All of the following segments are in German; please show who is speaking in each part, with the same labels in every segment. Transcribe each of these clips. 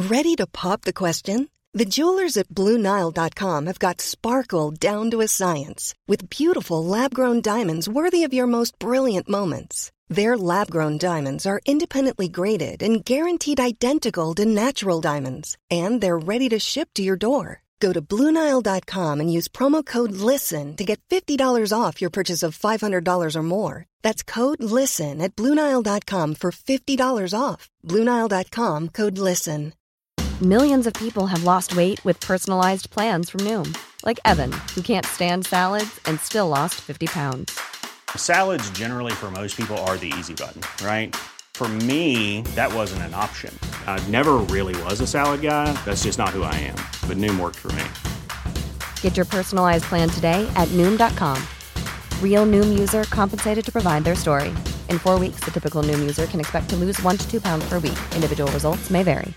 Speaker 1: Ready to pop the question? The jewelers at BlueNile.com have got sparkle down to a science with beautiful lab-grown diamonds worthy of your most brilliant moments. Their lab-grown diamonds are independently graded and guaranteed identical to natural diamonds, and they're ready to ship to your door. Go to BlueNile.com and use promo code LISTEN to get $50 off your purchase of $500 or more. That's code LISTEN at BlueNile.com for $50 off. BlueNile.com, code LISTEN.
Speaker 2: Millions of people have lost weight with personalized plans from Noom. Like Evan, who can't stand salads and still lost 50 pounds.
Speaker 3: Salads generally for most people are the easy button, right? For me, that wasn't an option. I never really was a salad guy. That's just not who I am. But Noom worked for me.
Speaker 2: Get your personalized plan today at Noom.com. Real Noom user compensated to provide their story. In 4 weeks, the typical Noom user can expect to lose 1 to 2 pounds per week. Individual results may vary.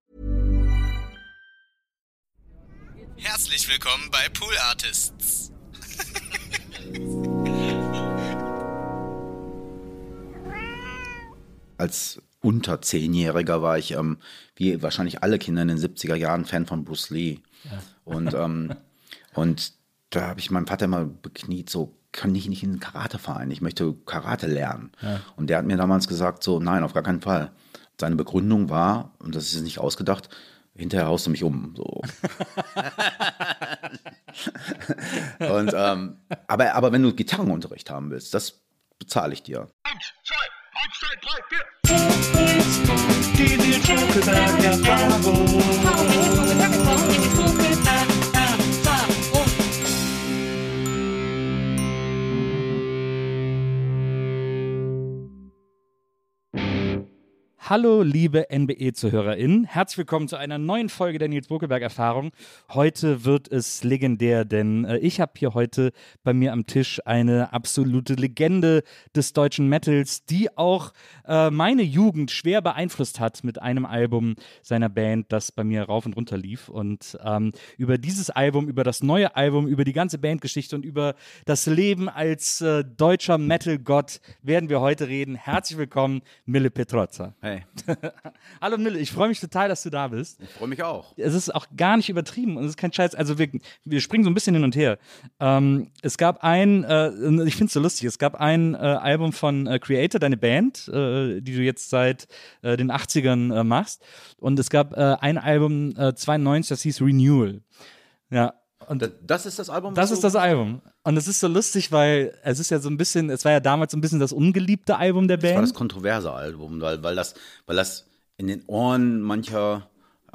Speaker 4: Herzlich willkommen bei Pool Artists.
Speaker 5: Als unter 10-Jähriger war ich, wie wahrscheinlich alle Kinder in den 70er Jahren, Fan von Bruce Lee. Ja. Und da habe ich meinen Vater mal bekniet, so, kann ich nicht in einen Karateverein, ich möchte Karate lernen. Ja. Und der hat mir damals gesagt, so, nein, auf gar keinen Fall. Seine Begründung war, und das ist nicht ausgedacht, hinterher haust du mich um. So. Und, aber wenn du Gitarrenunterricht haben willst, das bezahle ich dir.
Speaker 6: 1, 2, 3, 4. Die Schokolade-Erfahrung.
Speaker 7: Hallo, liebe NBE-ZuhörerInnen. Herzlich willkommen zu einer neuen Folge der Nils Bokelberg-Erfahrung. Heute wird es legendär, denn ich habe hier heute bei mir am Tisch eine absolute Legende des deutschen Metals, die auch meine Jugend schwer beeinflusst hat mit einem Album seiner Band, das bei mir rauf und runter lief. Und über dieses Album, über das neue Album, über die ganze Bandgeschichte und über das Leben als deutscher Metal-Gott werden wir heute reden. Herzlich willkommen, Mille Petrozza.
Speaker 5: Hey.
Speaker 7: Hallo Mille, ich freue mich total, dass du da bist.
Speaker 5: Ich freue mich auch.
Speaker 7: Es ist auch gar nicht übertrieben und es ist kein Scheiß. Also wir springen so ein bisschen hin und her. Es gab ich finde es so lustig, es gab ein Album von Creator, deine Band, die du jetzt seit den 80ern machst. Und es gab ein Album 92, das hieß Renewal. Ja. Und
Speaker 5: das ist das Album?
Speaker 7: Das ist das Album. Und es ist so lustig, weil es ist ja so ein bisschen, es war ja damals so ein bisschen das ungeliebte Album der Band.
Speaker 5: Das war das kontroverse Album, weil das in den Ohren mancher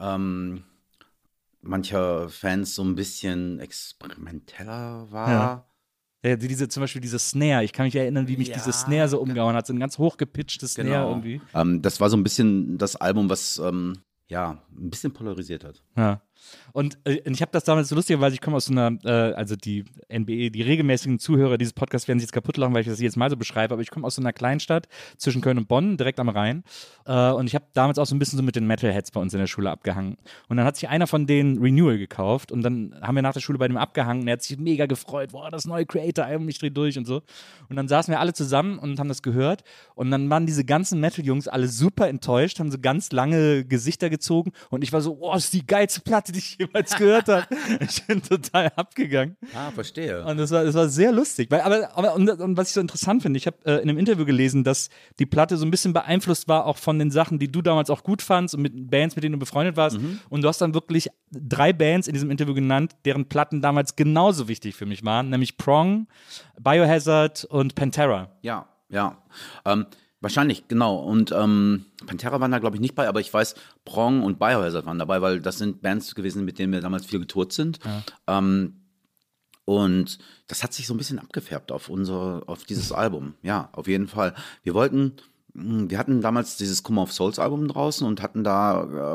Speaker 5: Fans so ein bisschen experimenteller war.
Speaker 7: Ja, zum Beispiel diese Snare. Ich kann mich erinnern, wie mich diese Snare so umgehauen hat. So ein ganz hochgepitchtes Snare irgendwie.
Speaker 5: Das war so ein bisschen das Album, was ein bisschen polarisiert hat.
Speaker 7: Ja. Und ich habe das damals so lustigerweise, ich komme aus so einer, also die NBE, die regelmäßigen Zuhörer dieses Podcasts werden sich jetzt kaputt lachen, weil ich das jetzt mal so beschreibe, aber ich komme aus so einer Kleinstadt zwischen Köln und Bonn, direkt am Rhein. Und ich habe damals auch so ein bisschen so mit den Metalheads bei uns in der Schule abgehangen. Und dann hat sich einer von denen Renewal gekauft und dann haben wir nach der Schule bei dem abgehangen und er hat sich mega gefreut, boah, das neue Creator-Album, ich dreh durch und so. Und dann saßen wir alle zusammen und haben das gehört und dann waren diese ganzen Metal-Jungs alle super enttäuscht, haben so ganz lange Gesichter gezogen und ich war so, oh, das ist die geilste Platte, die ich jemals gehört habe. Ich bin total abgegangen.
Speaker 5: Verstehe.
Speaker 7: Und das war sehr lustig. Und was ich so interessant finde, ich habe in einem Interview gelesen, dass die Platte so ein bisschen beeinflusst war auch von den Sachen, die du damals auch gut fandst und mit Bands, mit denen du befreundet warst. Mhm. Und du hast dann wirklich 3 Bands in diesem Interview genannt, deren Platten damals genauso wichtig für mich waren, nämlich Prong, Biohazard und Pantera.
Speaker 5: Ja. Wahrscheinlich, genau. Und Pantera waren da, glaube ich, nicht bei, aber ich weiß, Prong und Biohazard waren dabei, weil das sind Bands gewesen, mit denen wir damals viel getourt sind. Ja. Und das hat sich so ein bisschen abgefärbt auf dieses Album. Ja, auf jeden Fall. Wir hatten damals dieses Come of Souls Album draußen und sind da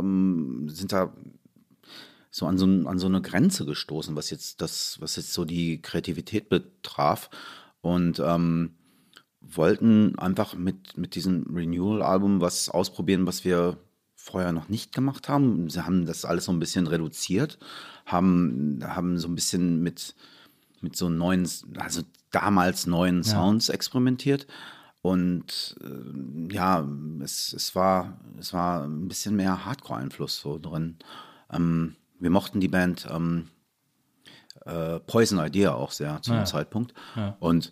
Speaker 5: so an so eine Grenze gestoßen, was jetzt so die Kreativität betraf. Und wollten einfach mit diesem Renewal-Album was ausprobieren, was wir vorher noch nicht gemacht haben. Sie haben das alles so ein bisschen reduziert, haben so ein bisschen mit so neuen, also damals neuen Sounds experimentiert Und ja, es war ein bisschen mehr Hardcore-Einfluss so drin. Wir mochten die Band Poison Idea auch sehr zu dem Zeitpunkt. Ja. Und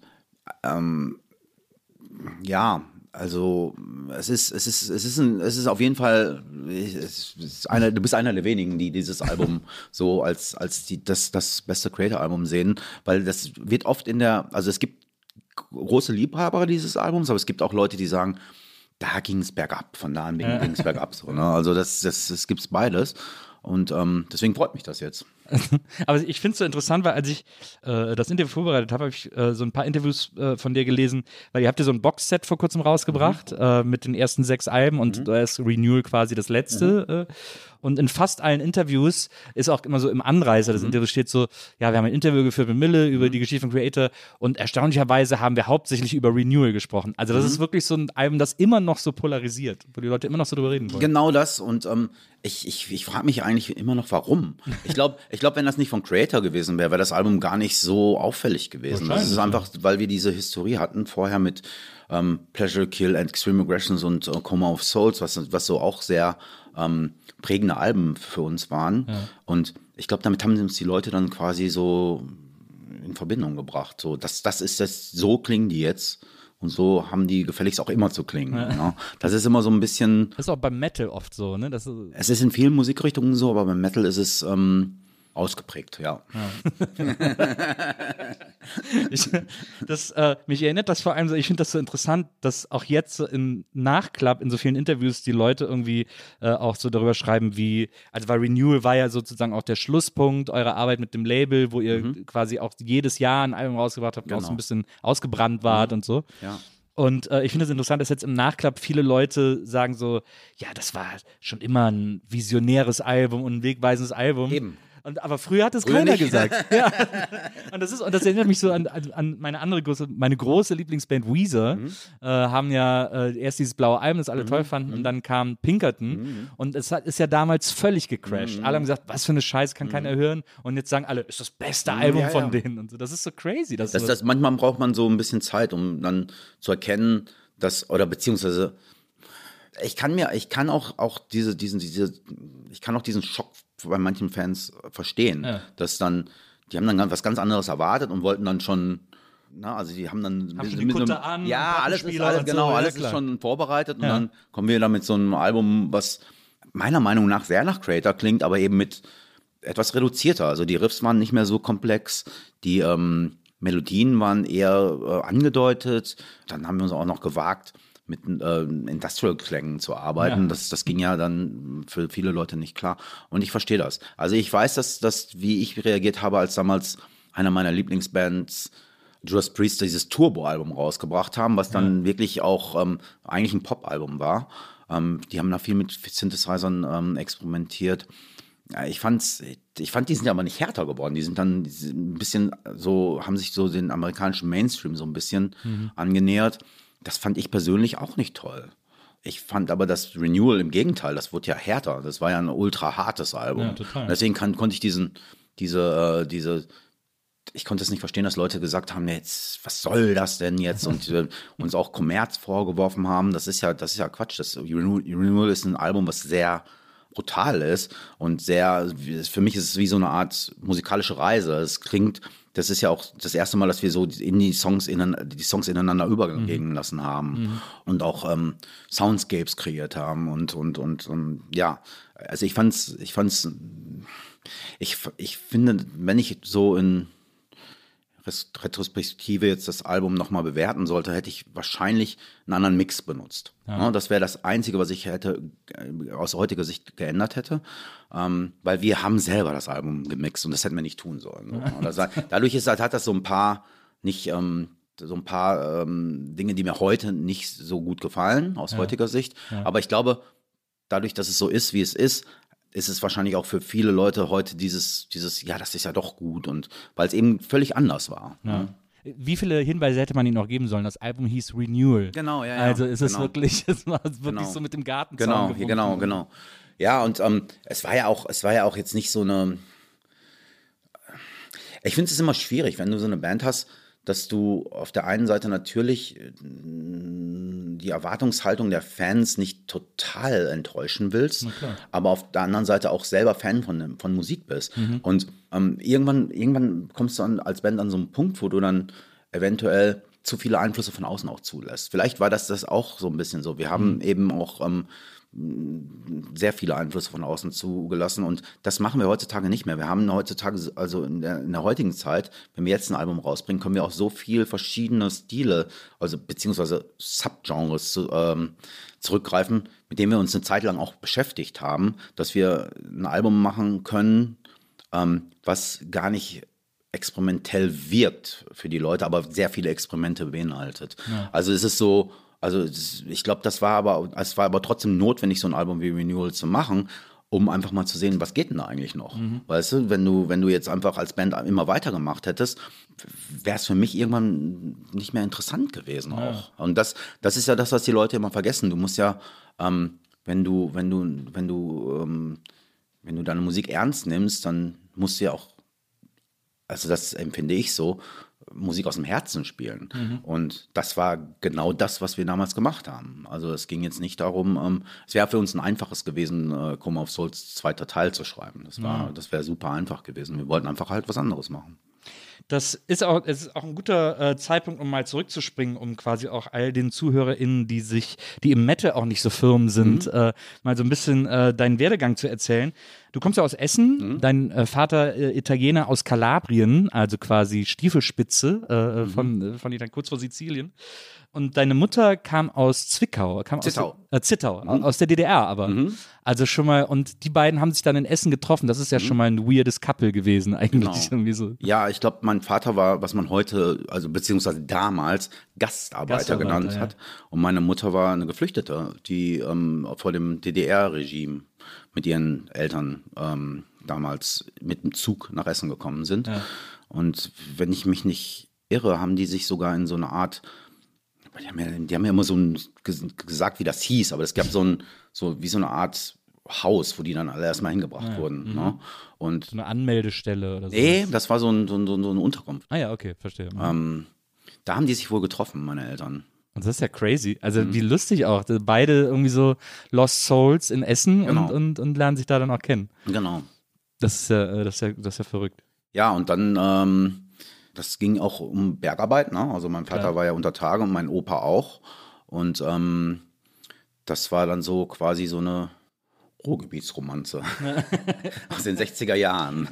Speaker 5: ja, also es ist auf jeden Fall, du bist einer der wenigen, die dieses Album so als das beste Creator-Album sehen, weil das wird oft also es gibt große Liebhaber dieses Albums, aber es gibt auch Leute, die sagen, da ging es bergab, von da an ging es bergab. So, ne? Also das gibt's beides. Und deswegen freut mich das jetzt.
Speaker 7: Aber ich finde es so interessant, weil als ich das Interview vorbereitet habe, habe ich so ein paar Interviews von dir gelesen, weil ihr habt ja so ein Boxset vor kurzem rausgebracht mit den ersten 6 Alben und da ist Renewal quasi das letzte. Und in fast allen Interviews ist auch immer so im Anreißer des Interviews steht so, ja, wir haben ein Interview geführt mit Mille über die Geschichte von Creator und erstaunlicherweise haben wir hauptsächlich über Renewal gesprochen. Also das ist wirklich so ein Album, das immer noch so polarisiert, wo die Leute immer noch so drüber reden wollen.
Speaker 5: Genau das und ich frage mich eigentlich immer noch, warum. Ich glaube, wenn das nicht von Creator gewesen wäre, wäre das Album gar nicht so auffällig gewesen. Das ist einfach, weil wir diese Historie hatten vorher mit Pleasure, Kill, Extreme Aggressions und Coma of Souls, was so auch sehr prägende Alben für uns waren. Ja. Und ich glaube, damit haben uns die Leute dann quasi so in Verbindung gebracht. So, so klingen die jetzt. Und so haben die gefälligst auch immer zu klingen. Ja. Ne? Das ist immer so ein bisschen.
Speaker 7: Das ist auch beim Metal oft so, ne?
Speaker 5: Es ist in vielen Musikrichtungen so, aber beim Metal ist es ausgeprägt, ja.
Speaker 7: Mich erinnert das vor allem so, ich finde das so interessant, dass auch jetzt so im Nachklapp in so vielen Interviews die Leute irgendwie auch so darüber schreiben, weil Renewal war ja sozusagen auch der Schlusspunkt eurer Arbeit mit dem Label, wo ihr quasi auch jedes Jahr ein Album rausgebracht habt, auch so ein bisschen ausgebrannt wart und so. Ja. Und ich finde es interessant, dass jetzt im Nachklapp viele Leute sagen so, ja, das war schon immer ein visionäres Album und ein wegweisendes Album.
Speaker 5: Eben.
Speaker 7: Aber früher hat es keiner gesagt. Ja. Und das erinnert mich so an meine große Lieblingsband Weezer. Haben ja erst dieses blaue Album, das alle toll fanden, und dann kam Pinkerton. Und es ist ja damals völlig gecrashed. Alle haben gesagt, was für eine Scheiße, kann keiner hören. Und jetzt sagen alle, ist das beste Album von denen. Und so. Das ist so crazy.
Speaker 5: Manchmal braucht man so ein bisschen Zeit, um dann zu erkennen, beziehungsweise ich kann auch diesen Schock bei manchen Fans verstehen, dass die haben dann was ganz anderes erwartet und wollten dann schon, also die haben dann
Speaker 7: schon die Kutte an,
Speaker 5: alles ist schon vorbereitet und dann kommen wir da mit so einem Album, was meiner Meinung nach sehr nach Creator klingt, aber eben mit etwas reduzierter. Also die Riffs waren nicht mehr so komplex, die Melodien waren eher angedeutet. Dann haben wir uns auch noch gewagt, mit Industrial-Klängen zu arbeiten. Ja. Das ging ja dann für viele Leute nicht klar. Und ich verstehe das. Also ich weiß, dass wie ich reagiert habe, als damals einer meiner Lieblingsbands Judas Priest dieses Turbo-Album rausgebracht haben, was dann wirklich auch eigentlich ein Pop-Album war. Die haben da viel mit Synthesizern experimentiert. Ja, ich fand, die sind aber nicht härter geworden. Die sind dann ein bisschen so, haben sich so den amerikanischen Mainstream so ein bisschen angenähert. Das fand ich persönlich auch nicht toll. Ich fand aber das Renewal im Gegenteil, das wurde ja härter. Das war ja ein ultra hartes Album. Ja, total. Deswegen konnte ich ich konnte es nicht verstehen, dass Leute gesagt haben, jetzt, was soll das denn jetzt? Und uns auch Kommerz vorgeworfen haben. Das ist ja Quatsch. Das Renewal ist ein Album, was sehr brutal ist und für mich ist es wie so eine Art musikalische Reise. Das ist ja auch das erste Mal, dass wir so die Songs ineinander übergehen lassen haben und auch Soundscapes kreiert haben und ja, also ich finde, wenn ich so in Retrospektive jetzt das Album nochmal bewerten sollte, hätte ich wahrscheinlich einen anderen Mix benutzt. Ja. Das wäre das Einzige, was ich aus heutiger Sicht geändert hätte, weil wir haben selber das Album gemixt und das hätten wir nicht tun sollen. Dadurch hat das so ein paar Dinge, die mir heute nicht so gut gefallen, aus heutiger Sicht. Ja. Aber ich glaube, dadurch, dass es so ist, wie es ist es wahrscheinlich auch für viele Leute heute dieses, ja, das ist ja doch gut und weil es eben völlig anders war. Ja. Ne?
Speaker 7: Wie viele Hinweise hätte man ihnen noch geben sollen? Das Album hieß Renewal.
Speaker 5: Genau, ja.
Speaker 7: Also ist es wirklich so mit dem Gartenzaun gewunken.
Speaker 5: Genau. Ja, und es war ja auch jetzt nicht so eine. Ich finde es immer schwierig, wenn du so eine Band hast, dass du auf der einen Seite natürlich die Erwartungshaltung der Fans nicht total enttäuschen willst, aber auf der anderen Seite auch selber Fan von Musik bist. Und irgendwann kommst du als Band an so einen Punkt, wo du dann eventuell zu viele Einflüsse von außen auch zulässt. Vielleicht war das auch so ein bisschen so. Wir haben eben auch sehr viele Einflüsse von außen zugelassen und das machen wir heutzutage nicht mehr. Wir haben heutzutage, also in der heutigen Zeit, wenn wir jetzt ein Album rausbringen, können wir auch so viel verschiedene Stile, also beziehungsweise Subgenres zurückgreifen, mit denen wir uns eine Zeit lang auch beschäftigt haben, dass wir ein Album machen können, was gar nicht experimentell wirkt für die Leute, aber sehr viele Experimente beinhaltet. Ja. Also es ist so, ich glaube, es war aber trotzdem notwendig, so ein Album wie Renewal zu machen, um einfach mal zu sehen, was geht denn da eigentlich noch? Weißt du, wenn du jetzt einfach als Band immer weitergemacht hättest, wäre es für mich irgendwann nicht mehr interessant gewesen auch. Und das ist ja das, was die Leute immer vergessen. Du musst ja, wenn du deine Musik ernst nimmst, dann musst du ja auch, also das empfinde ich so, Musik aus dem Herzen spielen. Und das war genau das, was wir damals gemacht haben. Also es ging jetzt nicht darum, es wäre für uns ein einfaches gewesen, Coma of Souls 2. Teil zu schreiben. Das wäre super einfach gewesen. Wir wollten einfach halt was anderes machen.
Speaker 7: Es ist auch ein guter Zeitpunkt, um mal zurückzuspringen, um quasi auch all den ZuhörerInnen, die im Metal auch nicht so firm sind, mal so ein bisschen deinen Werdegang zu erzählen. Du kommst ja aus Essen, dein Vater Italiener aus Kalabrien, also quasi Stiefelspitze von Italien, kurz vor Sizilien. Und deine Mutter kam aus Zwickau. Zittau, aus der DDR aber. Also schon mal, und die beiden haben sich dann in Essen getroffen. Das ist ja schon mal ein weirdes Couple gewesen eigentlich.
Speaker 5: Genau.
Speaker 7: Irgendwie so.
Speaker 5: Ja, ich glaube, mein Vater war, was man heute, also beziehungsweise damals, Gastarbeiter genannt hat. Und meine Mutter war eine Geflüchtete, die vor dem DDR-Regime mit ihren Eltern damals mit dem Zug nach Essen gekommen sind. Ja. Und wenn ich mich nicht irre, haben die sich sogar in so eine Art, die haben ja immer so gesagt, wie das hieß, aber es gab so eine Art Haus, wo die dann alle erstmal hingebracht wurden. Ne? Und
Speaker 7: so eine Anmeldestelle oder so?
Speaker 5: Nee, das war so eine Unterkunft.
Speaker 7: Ah ja, okay, verstehe.
Speaker 5: Da haben die sich wohl getroffen, meine Eltern.
Speaker 7: Und das ist ja crazy. Also wie lustig auch. Beide irgendwie so Lost Souls in Essen und lernen sich da dann auch kennen.
Speaker 5: Genau.
Speaker 7: Das ist ja verrückt.
Speaker 5: Ja, und dann das ging auch um Bergarbeit, ne? Also mein Vater war ja unter Tage und mein Opa auch. Und das war dann so quasi so eine Ruhrgebietsromanze aus den 60er Jahren.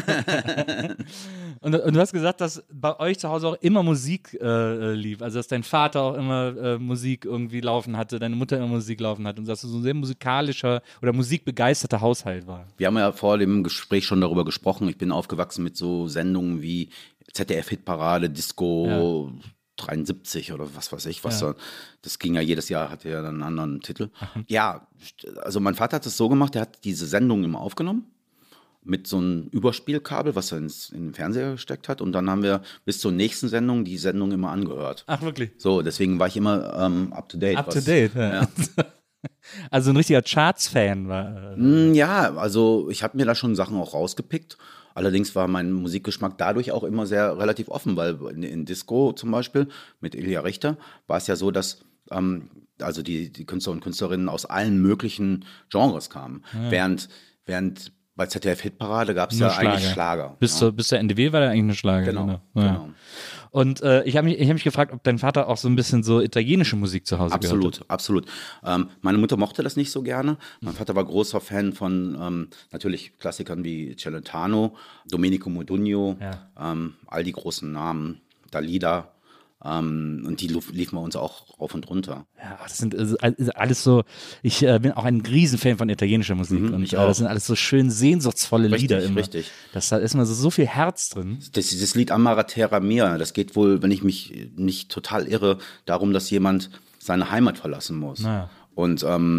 Speaker 7: Und du hast gesagt, dass bei euch zu Hause auch immer Musik lief. Also dass dein Vater auch immer Musik irgendwie laufen hatte, deine Mutter immer Musik laufen hat und dass du so ein sehr musikalischer oder musikbegeisterter Haushalt war.
Speaker 5: Wir haben ja vor dem Gespräch schon darüber gesprochen. Ich bin aufgewachsen mit so Sendungen wie ZDF-Hitparade, Disco 73 oder was weiß ich, das ging ja jedes Jahr, hatte ja dann einen anderen Titel. Ja, also mein Vater hat es so gemacht, er hat diese Sendung immer aufgenommen mit so einem Überspielkabel, was er in den Fernseher gesteckt hat und dann haben wir bis zur nächsten Sendung die Sendung immer angehört.
Speaker 7: Ach, wirklich?
Speaker 5: So, deswegen war ich immer up to date.
Speaker 7: Up to date, ja. Also ein richtiger Charts-Fan war.
Speaker 5: Ja, also ich habe mir da schon Sachen auch rausgepickt. Allerdings war mein Musikgeschmack dadurch auch immer sehr relativ offen, weil in Disco zum Beispiel mit Ilja Richter war es ja so, dass also die Künstler und Künstlerinnen aus allen möglichen Genres kamen. Ja. Während bei ZDF-Hitparade gab es ja eigentlich Schlager.
Speaker 7: Bis zur NDW war der eigentlich eine Schlager.
Speaker 5: Genau.
Speaker 7: Und ich hab mich gefragt, ob dein Vater auch so ein bisschen so italienische Musik zu Hause gehört hat.
Speaker 5: Absolut. Meine Mutter mochte das nicht so gerne. Mein Vater war großer Fan von natürlich Klassikern wie Celentano, Domenico Modugno, all die großen Namen, Dalida. Und die liefen bei uns auch rauf und runter.
Speaker 7: Ja, das sind alles so, ich bin auch ein Riesenfan von italienischer Musik und das sind alles so schön sehnsuchtsvolle Lieder immer. Richtig. Da ist immer so viel Herz drin.
Speaker 5: Das Lied Amara Terra Mia, das geht wohl, wenn ich mich nicht total irre, darum, dass jemand seine Heimat verlassen muss. Und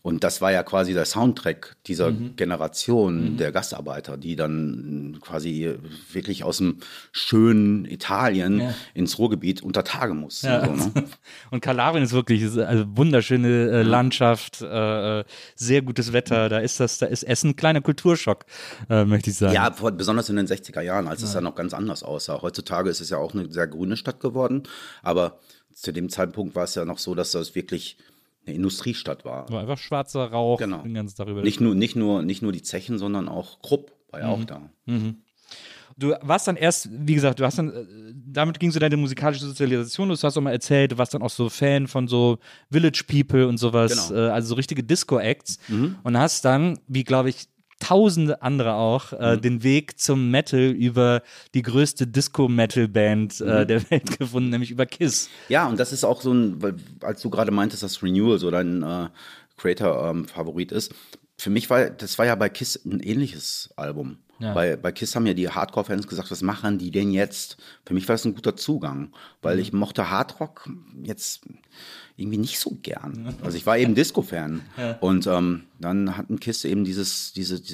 Speaker 5: Und das war ja quasi der Soundtrack dieser Generation der Gastarbeiter, die dann quasi wirklich aus dem schönen Italien ins Ruhrgebiet unter Tage mussten.
Speaker 7: Ja.
Speaker 5: So, ne?
Speaker 7: Und Kalabrien ist wirklich also wunderschöne Landschaft, sehr gutes Wetter. Da ist Essen ein kleiner Kulturschock, möchte ich sagen.
Speaker 5: Ja, besonders in den 60er Jahren, als es ja noch ganz anders aussah. Heutzutage ist es ja auch eine sehr grüne Stadt geworden, aber zu dem Zeitpunkt war es ja noch so, dass das wirklich eine Industriestadt war.
Speaker 7: War einfach schwarzer Rauch
Speaker 5: Genau.
Speaker 7: den ganzen Tag über.
Speaker 5: Nicht nur die Zechen, sondern auch Krupp war ja auch da.
Speaker 7: Du warst dann erst, wie gesagt, damit ging so deine musikalische Sozialisation, du hast auch mal erzählt, du warst dann auch so Fan von so Village People und sowas,
Speaker 5: Genau.
Speaker 7: also so richtige Disco-Acts und hast dann, wie glaube ich, tausende andere auch, den Weg zum Metal über die größte Disco-Metal-Band der Welt gefunden, nämlich über KISS.
Speaker 5: Ja, und das ist auch so weil, als du gerade meintest, dass Renewal so dein Creator-Favorit ist, für mich das war ja bei KISS ein ähnliches Album.
Speaker 7: Ja.
Speaker 5: Bei KISS haben ja die Hardcore-Fans gesagt, was machen die denn jetzt? Für mich war das ein guter Zugang, weil ich mochte Hardrock jetzt irgendwie nicht so gern. Also ich war eben Disco-Fan. Und dann hat ein KISS eben dieses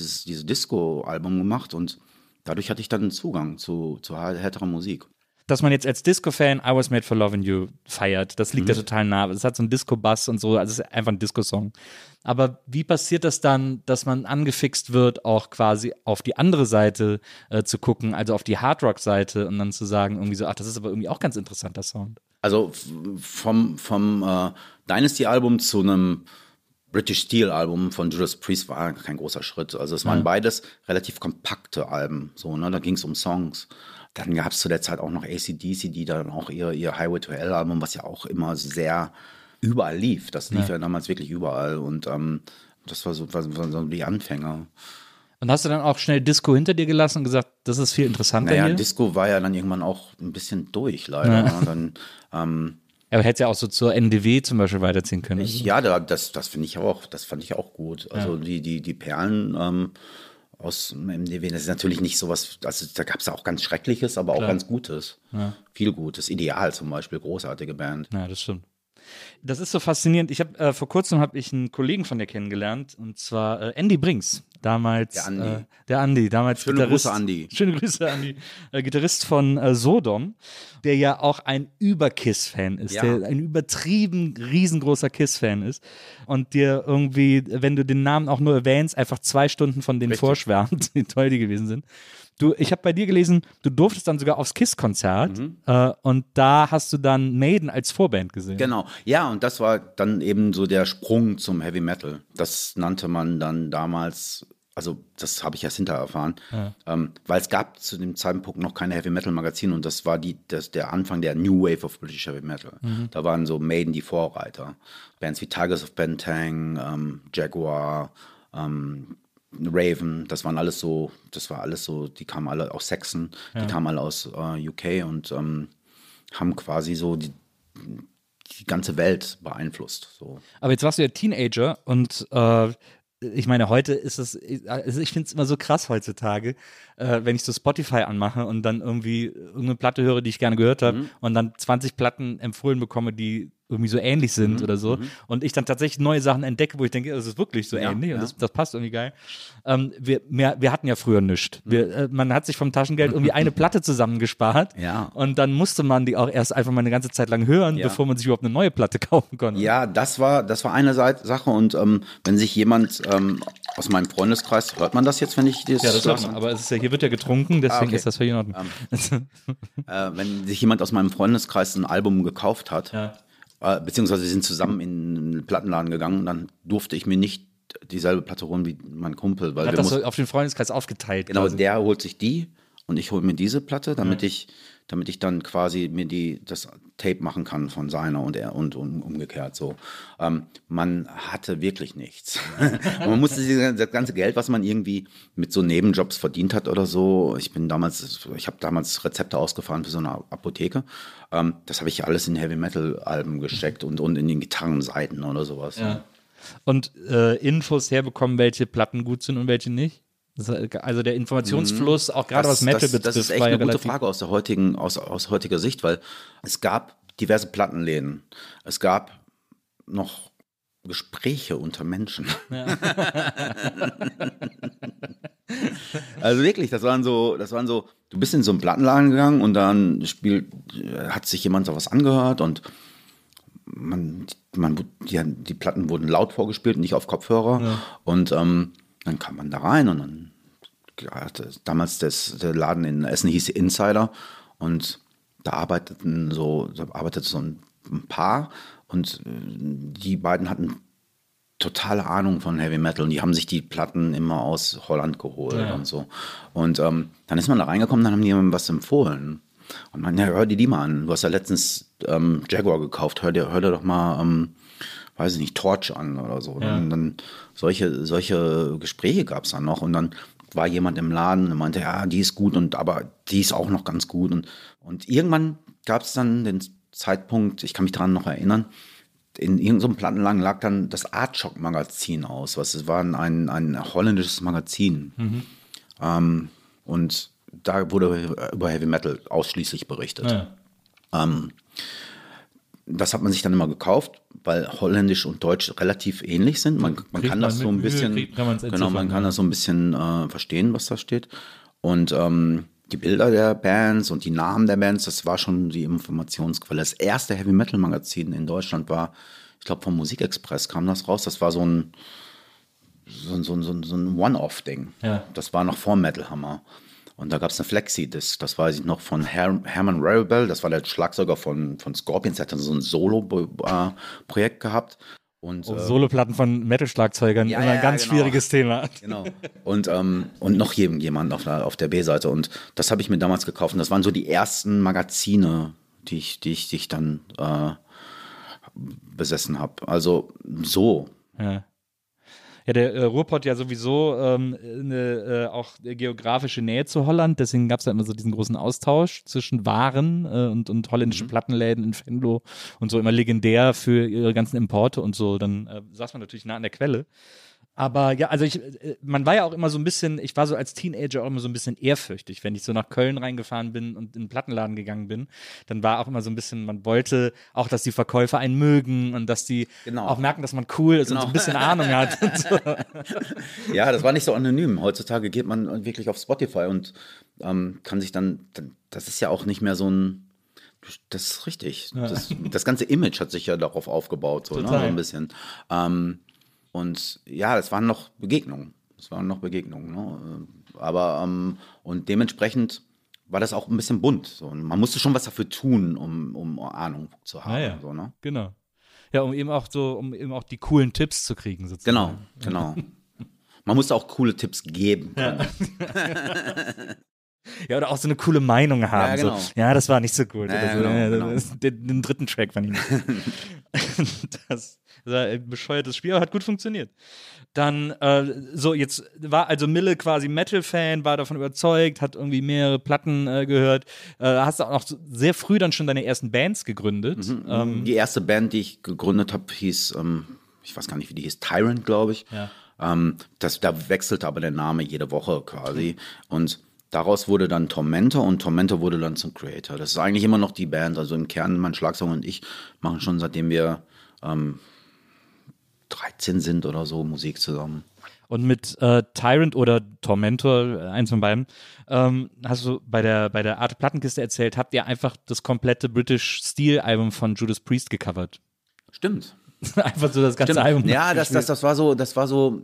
Speaker 5: Disco-Album gemacht und dadurch hatte ich dann einen Zugang zu härterer Musik.
Speaker 7: Dass man jetzt als Disco-Fan I Was Made for Loving You feiert, das liegt ja total nah. Es hat so einen Disco-Bass und so, also es ist einfach ein Disco-Song. Aber wie passiert das dann, dass man angefixt wird, auch quasi auf die andere Seite zu gucken, also auf die Hardrock-Seite und dann zu sagen, irgendwie so, ach, das ist aber irgendwie auch ganz interessanter Sound.
Speaker 5: Also vom Dynasty-Album zu einem British Steel-Album von Judas Priest war kein großer Schritt. Also es waren beides relativ kompakte Alben. So, ne? Da ging es um Songs. Dann gab es zu der Zeit auch noch AC/DC, die dann auch ihr Highway to Hell-Album, was ja auch immer sehr überall lief. Das lief ja damals wirklich überall. Und das war so die Anfänge.
Speaker 7: Und hast du dann auch schnell Disco hinter dir gelassen und gesagt, das ist viel interessanter
Speaker 5: Naja,
Speaker 7: hier?
Speaker 5: Disco war ja dann irgendwann auch ein bisschen durch, leider.
Speaker 7: Ja.
Speaker 5: Ne? Dann
Speaker 7: Aber hätte ja auch so zur NDW zum Beispiel weiterziehen können.
Speaker 5: das finde ich auch, das fand ich auch gut. Also die Perlen aus dem MDW, das ist natürlich nicht sowas, also da gab es auch ganz Schreckliches, aber auch ganz Gutes. Ja. Viel Gutes. Ideal zum Beispiel, großartige Band.
Speaker 7: Ja, das stimmt. Das ist so faszinierend. Ich habe vor kurzem einen Kollegen von dir kennengelernt, und zwar Andy Brinks. Damals der Andi, damals
Speaker 5: Schöne
Speaker 7: Gitarrist.
Speaker 5: Grüße, Andi.
Speaker 7: Schöne Grüße, Andi. Gitarrist von Sodom, der ja auch ein Über-Kiss-Fan ist, der ein übertrieben riesengroßer Kiss-Fan ist und dir irgendwie, wenn du den Namen auch nur erwähnst, einfach 2 Stunden von denen vorschwärmt, wie toll die gewesen sind. Ich habe bei dir gelesen, du durftest dann sogar aufs KISS-Konzert und da hast du dann Maiden als Vorband gesehen.
Speaker 5: Genau, ja, und das war dann eben so der Sprung zum Heavy Metal. Das nannte man dann damals, also das habe ich erst hinterher erfahren, weil es gab zu dem Zeitpunkt noch keine Heavy Metal Magazine und das war der Anfang der New Wave of British Heavy Metal. Da waren so Maiden die Vorreiter. Bands wie Tigers of Bentang, Jaguar, Raven, das war alles so, die kamen alle aus Saxon, die kamen alle aus UK und haben quasi so die ganze Welt beeinflusst. So.
Speaker 7: Aber jetzt warst du ja Teenager und ich meine, heute ist es, also ich finde es immer so krass heutzutage, wenn ich so Spotify anmache und dann irgendwie irgendeine Platte höre, die ich gerne gehört habe und dann 20 Platten empfohlen bekomme, die irgendwie so ähnlich sind oder so und ich dann tatsächlich neue Sachen entdecke, wo ich denke, das ist wirklich so ähnlich und das passt irgendwie geil. Wir hatten ja früher nichts. Man hat sich vom Taschengeld irgendwie eine Platte zusammengespart und dann musste man die auch erst einfach mal eine ganze Zeit lang hören, bevor man sich überhaupt eine neue Platte kaufen konnte.
Speaker 5: Ja, das war eine Sache und wenn sich jemand aus meinem Freundeskreis, hört man das jetzt, wenn ich das
Speaker 7: das hört man, aber es ist hier wird ja getrunken, deswegen ist das für jemanden.
Speaker 5: Wenn sich jemand aus meinem Freundeskreis ein Album gekauft hat, beziehungsweise wir sind zusammen in einen Plattenladen gegangen, dann durfte ich mir nicht dieselbe Platte holen wie mein Kumpel. Weil
Speaker 7: hat das so auf den Freundeskreis aufgeteilt.
Speaker 5: Genau,
Speaker 7: quasi.
Speaker 5: der holt sich die und ich hole mir diese Platte, damit ich dann quasi mir das Tape machen kann von seiner und umgekehrt so. Man hatte wirklich nichts. Und man musste das ganze Geld, was man irgendwie mit so Nebenjobs verdient hat oder so, ich habe damals Rezepte ausgefahren für so eine Apotheke, das habe ich alles in Heavy-Metal-Alben gesteckt und in den Gitarrenseiten oder sowas.
Speaker 7: Ja. Und Infos herbekommen, welche Platten gut sind und welche nicht? Also der Informationsfluss, auch gerade was Metal betrifft.
Speaker 5: Das ist echt eine gute Frage aus heutiger Sicht, weil es gab diverse Plattenläden. Es gab noch Gespräche unter Menschen. Also wirklich, das waren so, du bist in so einen Plattenladen gegangen und dann hat sich jemand so was angehört und die Platten wurden laut vorgespielt, nicht auf Kopfhörer. Ja. Und dann kam man da rein und dann damals der Laden in Essen hieß Insider und da arbeitete so ein Paar und die beiden hatten totale Ahnung von Heavy Metal und die haben sich die Platten immer aus Holland geholt und so. Und dann ist man da reingekommen, dann haben die jemandem was empfohlen. Und man, ja, hör dir die mal an. Du hast ja letztens Jaguar gekauft, hör dir doch mal, weiß ich nicht, Torch an oder so. Ja. Dann solche Gespräche gab es dann noch und dann war jemand im Laden und meinte, ja, die ist gut, aber die ist auch noch ganz gut. Und irgendwann gab es dann den Zeitpunkt, ich kann mich daran noch erinnern, in irgendeinem Plattenladen lag dann das Artshock-Magazin aus. Es war ein holländisches Magazin. Und da wurde über Heavy Metal ausschließlich berichtet. Ja. Das hat man sich dann immer gekauft, weil Holländisch und Deutsch relativ ähnlich sind. Man kann das so ein bisschen, man kann das so ein bisschen verstehen, was da steht. Und die Bilder der Bands und die Namen der Bands, das war schon die Informationsquelle. Das erste Heavy Metal Magazin in Deutschland war, ich glaube vom Musikexpress kam das raus. Das war so ein One-Off-Ding. Ja. Das war noch vor Metal Hammer. Und da gab es eine Flexi-Disc, das weiß ich noch, von Herman Rarebell, das war der Schlagzeuger von Scorpions, der hat dann so ein Solo-Projekt gehabt. Und,
Speaker 7: Soloplatten von Metal-Schlagzeugern, immer ein ganz schwieriges Thema.
Speaker 5: Genau. Und noch jemand auf der B-Seite. Und das habe ich mir damals gekauft. Und das waren so die ersten Magazine, die ich dann besessen habe. Also so.
Speaker 7: Ja. Ja, der Ruhrpott ja sowieso auch geografische Nähe zu Holland, deswegen gab es da immer so diesen großen Austausch zwischen Waren und holländischen Plattenläden in Venlo und so, immer legendär für ihre ganzen Importe und so, dann saß man natürlich nah an der Quelle. Aber ja, also man war ja auch immer so ein bisschen, ich war so als Teenager auch immer so ein bisschen ehrfürchtig, wenn ich so nach Köln reingefahren bin und in den Plattenladen gegangen bin, dann war auch immer so ein bisschen, man wollte auch, dass die Verkäufer einen mögen und dass die auch merken, dass man cool ist und so ein bisschen Ahnung hat. Und so.
Speaker 5: Ja, das war nicht so anonym. Heutzutage geht man wirklich auf Spotify und kann sich dann, das ist ja auch nicht mehr so ein, das ist richtig. Ja. Das ganze Image hat sich ja darauf aufgebaut, so, ne, so ein bisschen. Und ja, es waren noch Begegnungen. Ne? Aber und dementsprechend war das auch ein bisschen bunt. So. Und man musste schon was dafür tun, um Ahnung zu haben.
Speaker 7: Ja.
Speaker 5: So, ne?
Speaker 7: Genau. Ja, um eben auch die coolen Tipps zu kriegen, sozusagen.
Speaker 5: Genau. Man musste auch coole Tipps geben können.
Speaker 7: Ja, oder auch so eine coole Meinung haben. Ja, genau. So, ja, das war nicht so gut.
Speaker 5: Ja,
Speaker 7: so.
Speaker 5: Genau.
Speaker 7: Den dritten Track fand ich nicht. Das war ein bescheuertes Spiel, aber hat gut funktioniert. Dann, jetzt war also Mille quasi Metal-Fan, war davon überzeugt, hat irgendwie mehrere Platten gehört. Hast du auch noch sehr früh dann schon deine ersten Bands gegründet.
Speaker 5: Die erste Band, die ich gegründet habe, hieß, ich weiß gar nicht, wie die hieß, Tyrant, glaube ich. Ja. Da wechselte aber der Name jede Woche quasi. Und daraus wurde dann Tormentor und Tormentor wurde dann zum Creator. Das ist eigentlich immer noch die Band. Also im Kern, mein Schlagzeuger und ich machen schon, seitdem wir 13 sind oder so, Musik zusammen.
Speaker 7: Und mit Tyrant oder Tormentor, eins von beiden, hast du bei der Arte Plattenkiste erzählt, habt ihr einfach das komplette British Steel Album von Judas Priest gecovert.
Speaker 5: Stimmt.
Speaker 7: Einfach so das ganze Album.
Speaker 5: Ja, das war so.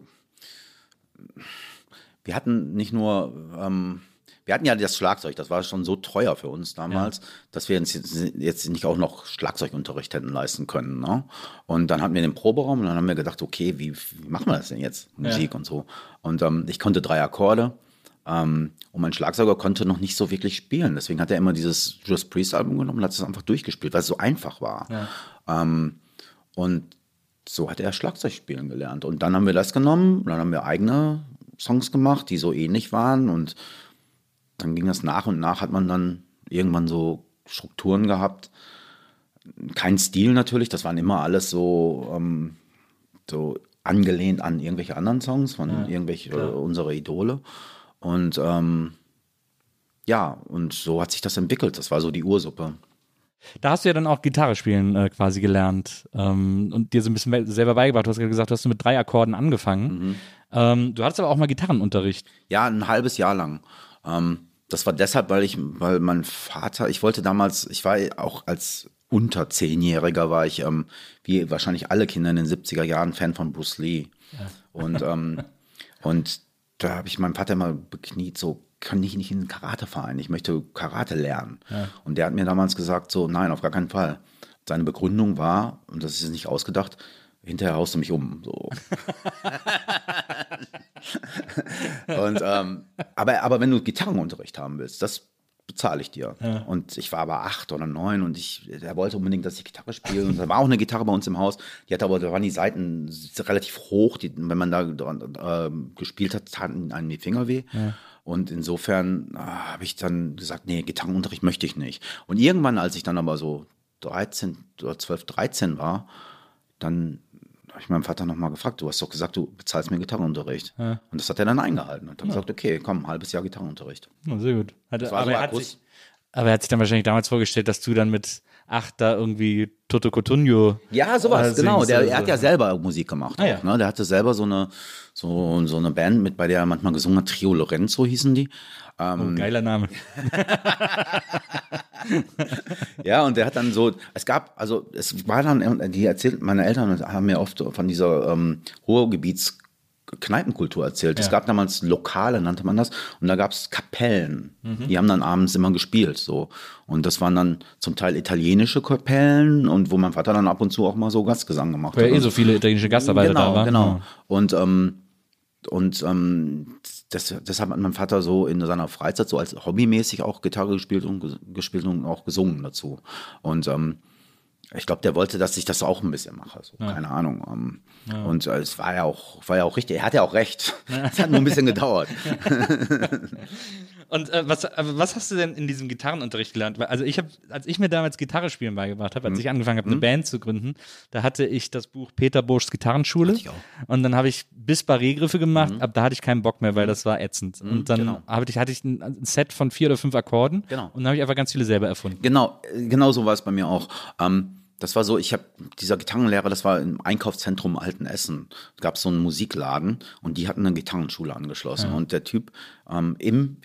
Speaker 5: Wir hatten nicht nur, wir hatten ja das Schlagzeug, das war schon so teuer für uns damals, dass wir uns jetzt nicht auch noch Schlagzeugunterricht hätten leisten können. Ne? Und dann hatten wir den Proberaum und dann haben wir gedacht, okay, wie machen wir das denn jetzt? Musik und so. Und ich konnte 3 Akkorde und mein Schlagzeuger konnte noch nicht so wirklich spielen. Deswegen hat er immer dieses Judas Priest Album genommen und hat es einfach durchgespielt, weil es so einfach war. Ja. Und so hat er Schlagzeug spielen gelernt. Und dann haben wir das genommen, dann haben wir eigene Songs gemacht, die so ähnlich waren und dann ging das nach und nach, hat man dann irgendwann so Strukturen gehabt. Kein Stil natürlich, das waren immer alles so angelehnt an irgendwelche anderen Songs von unsere Idole. Und und so hat sich das entwickelt. Das war so die Ursuppe.
Speaker 7: Da hast du ja dann auch Gitarre spielen quasi gelernt und dir so ein bisschen selber beigebracht. Du hast ja gesagt, du hast mit 3 Akkorden angefangen. Du hattest aber auch mal Gitarrenunterricht.
Speaker 5: Ja, ein halbes Jahr lang. Das war deshalb, weil mein Vater, ich war auch als unter 10-Jähriger war ich, wie wahrscheinlich alle Kinder in den 70er Jahren, Fan von Bruce Lee. Ja. Und da habe ich meinen Vater immer bekniet, so, kann ich nicht in einen Karateverein, ich möchte Karate lernen. Ja. Und der hat mir damals gesagt, so, nein, auf gar keinen Fall. Seine Begründung war, und das ist nicht ausgedacht, hinterher haust du mich um. So. Und, aber wenn du Gitarrenunterricht haben willst, das bezahle ich dir. Ja. Und ich war aber 8 oder 9 und er wollte unbedingt, dass ich Gitarre spiele. Und da war auch eine Gitarre bei uns im Haus. Da waren die Saiten relativ hoch. Wenn man da gespielt hat, taten einem die Finger weh. Ja. Und insofern habe ich dann gesagt, nee, Gitarrenunterricht möchte ich nicht. Und irgendwann, als ich dann aber so 12, 13 war, dann habe ich meinen Vater nochmal gefragt, du hast doch gesagt, du bezahlst mir Gitarrenunterricht. Ja. Und das hat er dann eingehalten. Und dann gesagt, okay, komm, ein halbes Jahr Gitarrenunterricht.
Speaker 7: Oh, sehr gut. Aber er hat sich dann wahrscheinlich damals vorgestellt, dass du dann mit 8 da irgendwie Toto Cotugno
Speaker 5: ja, sowas, genau. Er hat ja selber Musik gemacht. Auch, ne? Der hatte selber so eine Band mit, bei der er manchmal gesungen hat, Trio Lorenzo hießen die.
Speaker 7: Geiler Name.
Speaker 5: Ja, und der hat dann so, meine Eltern haben mir oft von dieser Ruhrgebiets-Kneipenkultur erzählt. Ja. Es gab damals Lokale, nannte man das, und da gab es Kapellen. Die haben dann abends immer gespielt. So. Und das waren dann zum Teil italienische Kapellen und wo mein Vater dann ab und zu auch mal so Gastgesang gemacht hat.
Speaker 7: Weil so viele italienische Gastarbeiter da waren.
Speaker 5: Genau. Und deshalb hat mein Vater so in seiner Freizeit so als hobbymäßig auch Gitarre gespielt und auch gesungen dazu. Und ich glaube, der wollte, dass ich das auch ein bisschen mache. So. Ja. Keine Ahnung. Ja. Und es war ja auch richtig. Er hat ja auch recht. Es hat nur ein bisschen gedauert.
Speaker 7: Und was hast du denn in diesem Gitarrenunterricht gelernt? Also als ich mir damals Gitarre spielen beigebracht habe, als ich angefangen habe, eine Band zu gründen, da hatte ich das Buch Peter Burschs Gitarrenschule. Und dann habe ich bis Barré-Griffe gemacht, ab da hatte ich keinen Bock mehr, weil das war ätzend. Und dann hatte ich ein Set von 4 oder 5 Akkorden und dann habe ich einfach ganz viele selber erfunden.
Speaker 5: Genau so war es bei mir auch. Das war so, dieser Gitarrenlehrer, das war im Einkaufszentrum Altenessen. Da gab es so einen Musikladen und die hatten eine Gitarrenschule angeschlossen. Ja. Und der Typ im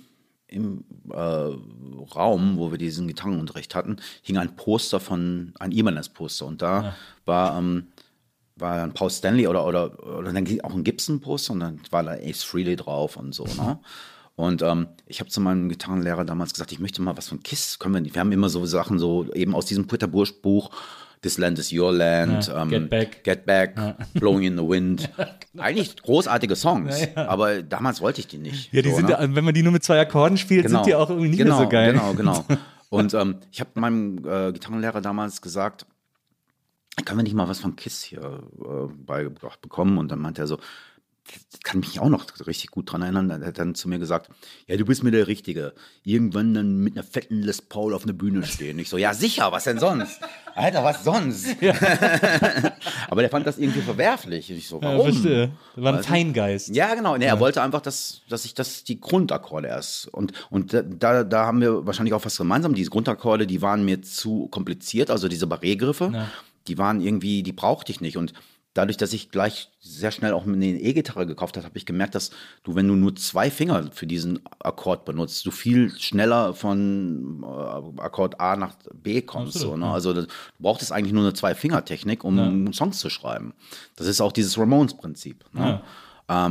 Speaker 5: Raum, wo wir diesen Gitarrenunterricht hatten, hing ein Ibanez-Poster. Und da war ein Paul Stanley oder dann auch ein Gibson-Poster und dann war da Ace Frehley drauf und so, ne? Und ich habe zu meinem Gitarrenlehrer damals gesagt, ich möchte mal was von Kiss. Wir haben immer so Sachen, so eben aus diesem Peter Bursch Buch, This Land is Your Land, Get Back, Blowing in the Wind. Eigentlich großartige Songs, aber damals wollte ich die nicht.
Speaker 7: Ja, die sind, wenn man die nur mit 2 Akkorden spielt, sind die auch irgendwie nicht mehr so geil.
Speaker 5: Genau. Und ich habe meinem Gitarrenlehrer damals gesagt, können wir nicht mal was von Kiss hier beigebracht bekommen? Und dann meinte er so, kann mich auch noch richtig gut dran erinnern, er hat dann zu mir gesagt, ja, du bist mir der Richtige. Irgendwann dann mit einer fetten Les Paul auf einer Bühne stehen. Ich so, ja sicher, was denn sonst? Alter, was sonst? Ja. Aber der fand das irgendwie verwerflich. Ich so, warum? Ja, verstehe.
Speaker 7: Das war ein Feingeist.
Speaker 5: Ja, genau. Nee, er wollte einfach, dass ich die Grundakkorde erst. Und da haben wir wahrscheinlich auch was gemeinsam. Diese Grundakkorde, die waren mir zu kompliziert, also diese Barré-Griffe, die brauchte ich nicht. Und dadurch, dass ich gleich sehr schnell auch eine E-Gitarre gekauft habe, habe ich gemerkt, dass wenn du nur 2 Finger für diesen Akkord benutzt, du viel schneller von Akkord A nach B kommst. Absolut, so, ne? Also du brauchtest eigentlich nur eine 2-Finger-Technik, um Songs zu schreiben. Das ist auch dieses Ramones-Prinzip. Ne? Ja.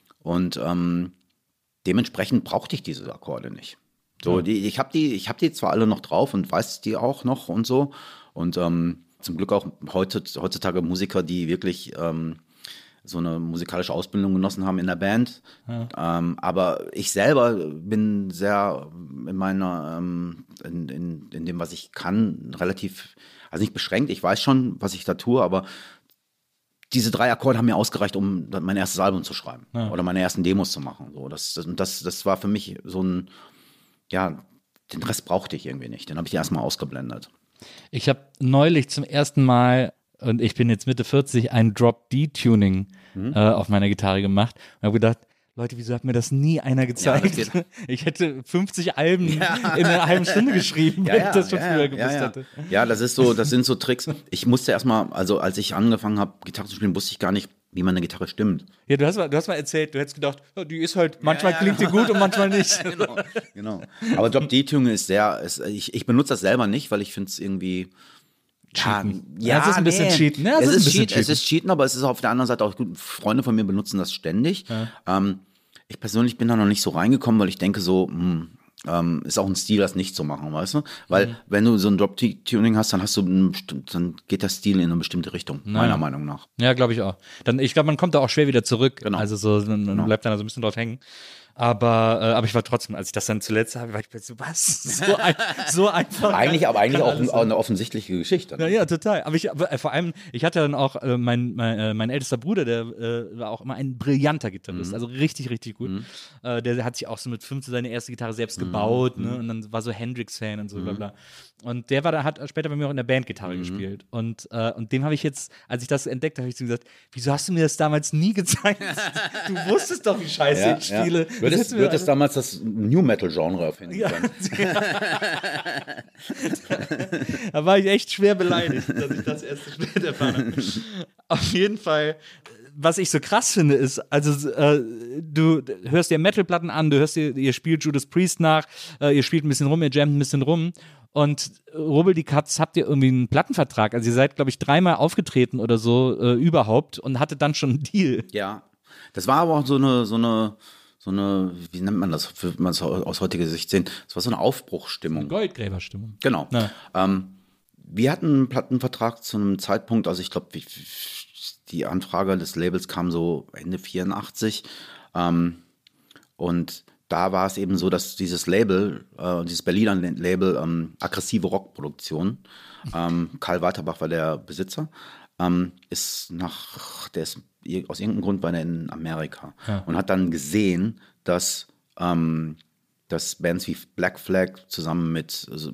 Speaker 5: Dementsprechend brauchte ich diese Akkorde nicht. So, ich hab die zwar alle noch drauf und weiß die auch noch und so. Und zum Glück auch heutzutage Musiker, die wirklich so eine musikalische Ausbildung genossen haben in der Band. Ja. Aber ich selber bin sehr in meiner, in dem, was ich kann, relativ, also nicht beschränkt. Ich weiß schon, was ich da tue, aber diese 3 Akkorde haben mir ausgereicht, um mein erstes Album zu schreiben oder meine ersten Demos zu machen. So, das war für mich so ein, ja, den Rest brauchte ich irgendwie nicht. Den habe ich erstmal ausgeblendet.
Speaker 7: Ich habe neulich zum ersten Mal, und ich bin jetzt Mitte 40, ein Drop-D-Tuning auf meiner Gitarre gemacht und habe gedacht, Leute, wieso hat mir das nie einer gezeigt?
Speaker 5: Ja,
Speaker 7: ich hätte 50 Alben in einer halben Stunde geschrieben, wenn ich das schon früher gewusst hätte.
Speaker 5: Ja, das sind so Tricks. Ich musste erstmal, also als ich angefangen habe, Gitarre zu spielen, wusste ich gar nicht, wie man eine Gitarre stimmt.
Speaker 7: Ja, du hast mal erzählt, du hättest gedacht, ja, die ist halt, manchmal klingt die gut und manchmal nicht.
Speaker 5: Genau. Aber Drop D-Tuning ist ich benutze das selber nicht, weil ich finde es irgendwie
Speaker 7: Cheaten. Ja, es ist ein bisschen Cheaten. Ja,
Speaker 5: es ist Cheaten, aber es ist auf der anderen Seite auch gut. Freunde von mir benutzen das ständig. Ja. Ich persönlich bin da noch nicht so reingekommen, weil ich denke so, ist auch ein Stil, das nicht zu machen, weißt du? Weil wenn du so ein Drop-Tuning hast, dann geht der Stil in eine bestimmte Richtung, meiner Meinung nach.
Speaker 7: Ja, glaube ich auch. Ich glaube, man kommt da auch schwer wieder zurück.
Speaker 5: Genau.
Speaker 7: Also so, man bleibt dann so ein bisschen drauf hängen. Aber ich war trotzdem, als ich das dann zuletzt habe, war ich so, was? So einfach.
Speaker 5: Eigentlich auch eine offensichtliche Geschichte. Ne?
Speaker 7: Ja, total. Aber vor allem, ich hatte dann auch mein ältester Bruder, der war auch immer ein brillanter Gitarrist, also richtig, richtig gut. Der hat sich auch so mit 15 seine erste Gitarre selbst gebaut, ne? Und dann war so Hendrix-Fan und so, bla bla. Und der hat später bei mir auch in der Band Gitarre gespielt. Und dem habe ich jetzt, als ich das entdeckt habe, habe ich zu ihm gesagt, wieso hast du mir das damals nie gezeigt? Du wusstest doch, wie scheiße ich spiele.
Speaker 5: Wird es damals das New Metal-Genre erfinden können?
Speaker 7: Da war ich echt schwer beleidigt, dass ich das erst spät erfahren habe. Auf jeden Fall, was ich so krass finde, ist, also du hörst dir Metal-Platten an, ihr spielt Judas Priest nach, ihr spielt ein bisschen rum, ihr jammt ein bisschen rum. Und Rubbel die Katz, habt ihr irgendwie einen Plattenvertrag? Also ihr seid, glaube ich, 3-mal aufgetreten oder so überhaupt und hattet dann schon einen Deal.
Speaker 5: Ja, das war aber auch so eine, wie nennt man das, wenn man es aus heutiger Sicht sehen, das war so eine Aufbruchsstimmung.
Speaker 7: Goldgräberstimmung.
Speaker 5: Genau. Wir hatten einen Plattenvertrag zu einem Zeitpunkt, also ich glaube, die Anfrage des Labels kam so Ende 84 und da war es eben so, dass dieses Label, dieses Berliner Label, aggressive Rockproduktion, Karl Walterbach war der Besitzer, der ist aus irgendeinem Grund war der in Amerika und hat dann gesehen, dass Bands wie Black Flag zusammen mit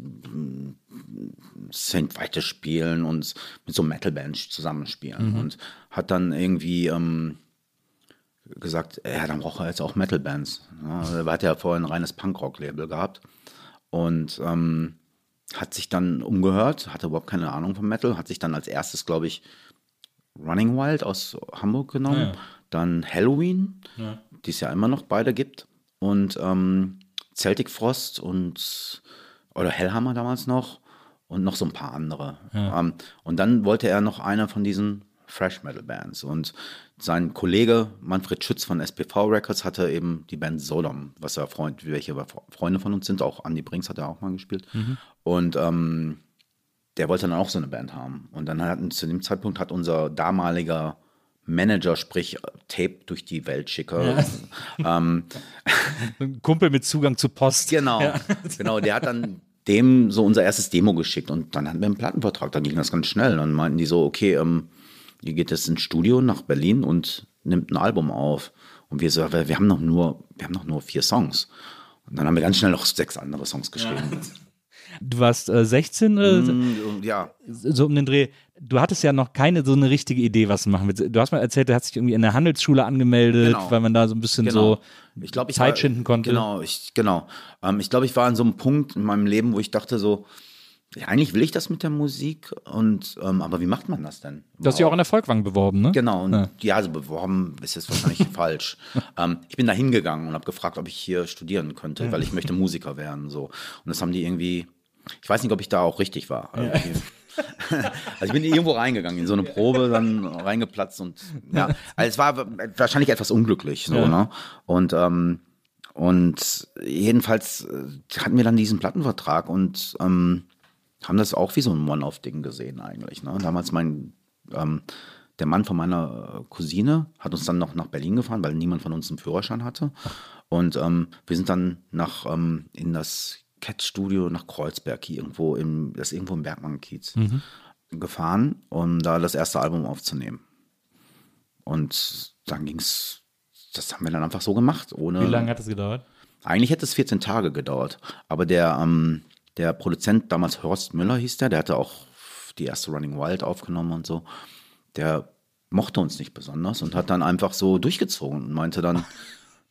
Speaker 5: Saint Vitus spielen und mit so Metal-Bands zusammenspielen und hat dann irgendwie gesagt, ja, dann braucht er jetzt auch Metal-Bands. Ja, er hat ja vorher ein reines Punkrock-Label gehabt und hat sich dann umgehört, hatte überhaupt keine Ahnung von Metal, hat sich dann als erstes, glaube ich, Running Wild aus Hamburg genommen, dann Halloween, die es ja immer noch beide gibt, und Celtic Frost oder Hellhammer damals noch und noch so ein paar andere. Und dann wollte er noch eine von diesen Fresh Metal Bands und sein Kollege Manfred Schütz von SPV Records hatte eben die Band Sodom, welche Freunde von uns sind, auch Andy Brinks hat er auch mal gespielt und der wollte dann auch so eine Band haben und dann zu dem Zeitpunkt hat unser damaliger Manager, sprich Tape durch die Welt schicke.
Speaker 7: Ein Kumpel mit Zugang zu Post.
Speaker 5: Genau, der hat dann dem so unser erstes Demo geschickt und dann hatten wir einen Plattenvertrag, dann ging das ganz schnell. Dann meinten die so, okay, ihr geht jetzt ins Studio nach Berlin und nimmt ein Album auf. Und wir so, wir haben noch nur 4 Songs. Und dann haben wir ganz schnell noch 6 andere Songs geschrieben. Ja.
Speaker 7: Du warst 16 oder?
Speaker 5: Ja.
Speaker 7: So um den Dreh. Du hattest ja noch keine so eine richtige Idee, was du machen willst. Du hast mal erzählt, du hast dich irgendwie in der Handelsschule angemeldet, weil man da so ein bisschen so Zeit schinden konnte.
Speaker 5: Genau. Ich glaube, ich war an so einem Punkt in meinem Leben, wo ich dachte so, ja, eigentlich will ich das mit der Musik, aber wie macht man das denn?
Speaker 7: Du hast dich auch an der Volkwang beworben, ne?
Speaker 5: Genau, und also beworben ist jetzt wahrscheinlich falsch. Ich bin da hingegangen und habe gefragt, ob ich hier studieren könnte, weil ich möchte Musiker werden. So. Und das haben die irgendwie, ich weiß nicht, ob ich da auch richtig war. Also ich bin irgendwo reingegangen, in so eine Probe, dann reingeplatzt und ja, also es war wahrscheinlich etwas unglücklich. So, ne? Und jedenfalls hatten wir dann diesen Plattenvertrag und haben das auch wie so ein One-Off-Ding gesehen eigentlich. Ne? Damals der Mann von meiner Cousine hat uns dann noch nach Berlin gefahren, weil niemand von uns einen Führerschein hatte. Und wir sind dann in das Cat-Studio nach Kreuzberg, irgendwo im Bergmann-Kiez gefahren, um da das erste Album aufzunehmen. Und dann das haben wir dann einfach so gemacht.
Speaker 7: Wie lange hat das gedauert?
Speaker 5: Eigentlich hätte es 14 Tage gedauert, aber der Produzent, damals Horst Müller hieß der hatte auch die erste Running Wild aufgenommen und so, der mochte uns nicht besonders und hat dann einfach so durchgezogen und meinte dann,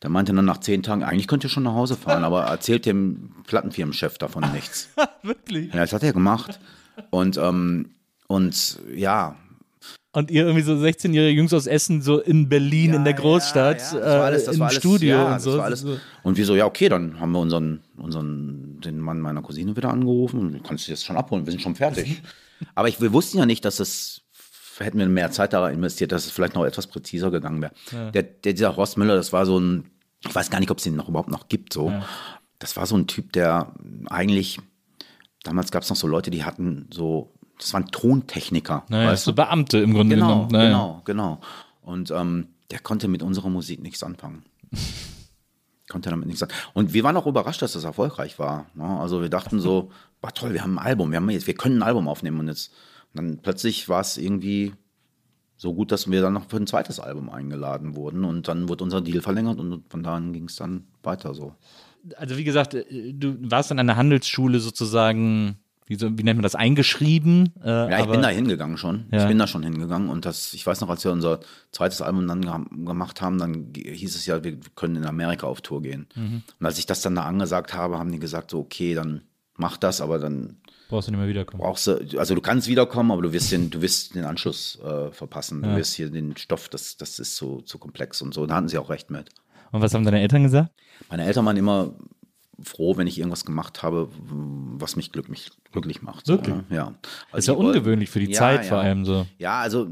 Speaker 5: Der meinte dann nach 10 Tagen, eigentlich könnt ihr schon nach Hause fahren, aber erzählt dem Plattenfirmenchef davon nichts.
Speaker 7: Wirklich?
Speaker 5: Ja, das hat er gemacht. Und ja.
Speaker 7: Und ihr irgendwie so 16-jährige Jungs aus Essen, so in Berlin, in der Großstadt,
Speaker 5: das war alles,
Speaker 7: im Studio
Speaker 5: ja,
Speaker 7: und so.
Speaker 5: Das war alles. Und wir so, ja, okay, dann haben wir den Mann meiner Cousine wieder angerufen und du kannst dich jetzt schon abholen, wir sind schon fertig. Aber wir wussten ja nicht, hätten wir mehr Zeit da investiert, dass es vielleicht noch etwas präziser gegangen wäre. Ja. Dieser Horst Müller, das war so ein, ich weiß gar nicht, ob es ihn überhaupt noch gibt, so. Ja. Das war so ein Typ, der eigentlich, damals gab es noch so Leute, die hatten so, das waren Tontechniker.
Speaker 7: Naja, weißt du? So Beamte im Grunde genommen.
Speaker 5: Genau. Und der konnte mit unserer Musik nichts anfangen. Konnte damit nichts anfangen. Und wir waren auch überrascht, dass das erfolgreich war. Also wir dachten so, war toll, wir haben ein Album, wir können ein Album aufnehmen. Und dann plötzlich war es irgendwie so gut, dass wir dann noch für ein zweites Album eingeladen wurden. Und dann wurde unser Deal verlängert und von da an ging es dann weiter so.
Speaker 7: Also wie gesagt, du warst dann an der Handelsschule sozusagen, wie nennt man das, eingeschrieben?
Speaker 5: Ja, ich bin da hingegangen schon. Ja. Ich bin da schon hingegangen und ich weiß noch, als wir unser zweites Album dann gemacht haben, dann hieß es ja, wir können in Amerika auf Tour gehen. Mhm. Und als ich das dann da angesagt habe, haben die gesagt so, okay, dann mach das, aber dann
Speaker 7: brauchst du nicht mehr wiederkommen.
Speaker 5: Also du kannst wiederkommen, aber du wirst den Anschluss verpassen. Du wirst hier den Stoff, das ist zu komplex und so. Da hatten sie auch recht mit.
Speaker 7: Und was haben deine Eltern gesagt?
Speaker 5: Meine Eltern waren immer froh, wenn ich irgendwas gemacht habe, was mich glücklich macht.
Speaker 7: Wirklich?
Speaker 5: So, ja.
Speaker 7: Also ist ja ungewöhnlich für die Zeit vor allem so.
Speaker 5: Ja, also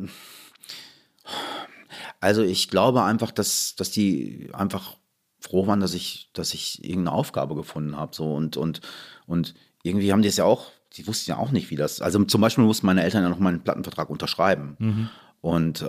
Speaker 5: ich glaube einfach, dass die einfach froh waren, dass ich irgendeine Aufgabe gefunden habe. So. Und irgendwie haben die es ja auch, die wussten ja auch nicht, wie das, also zum Beispiel mussten meine Eltern ja noch mal einen Plattenvertrag unterschreiben. Mhm. Und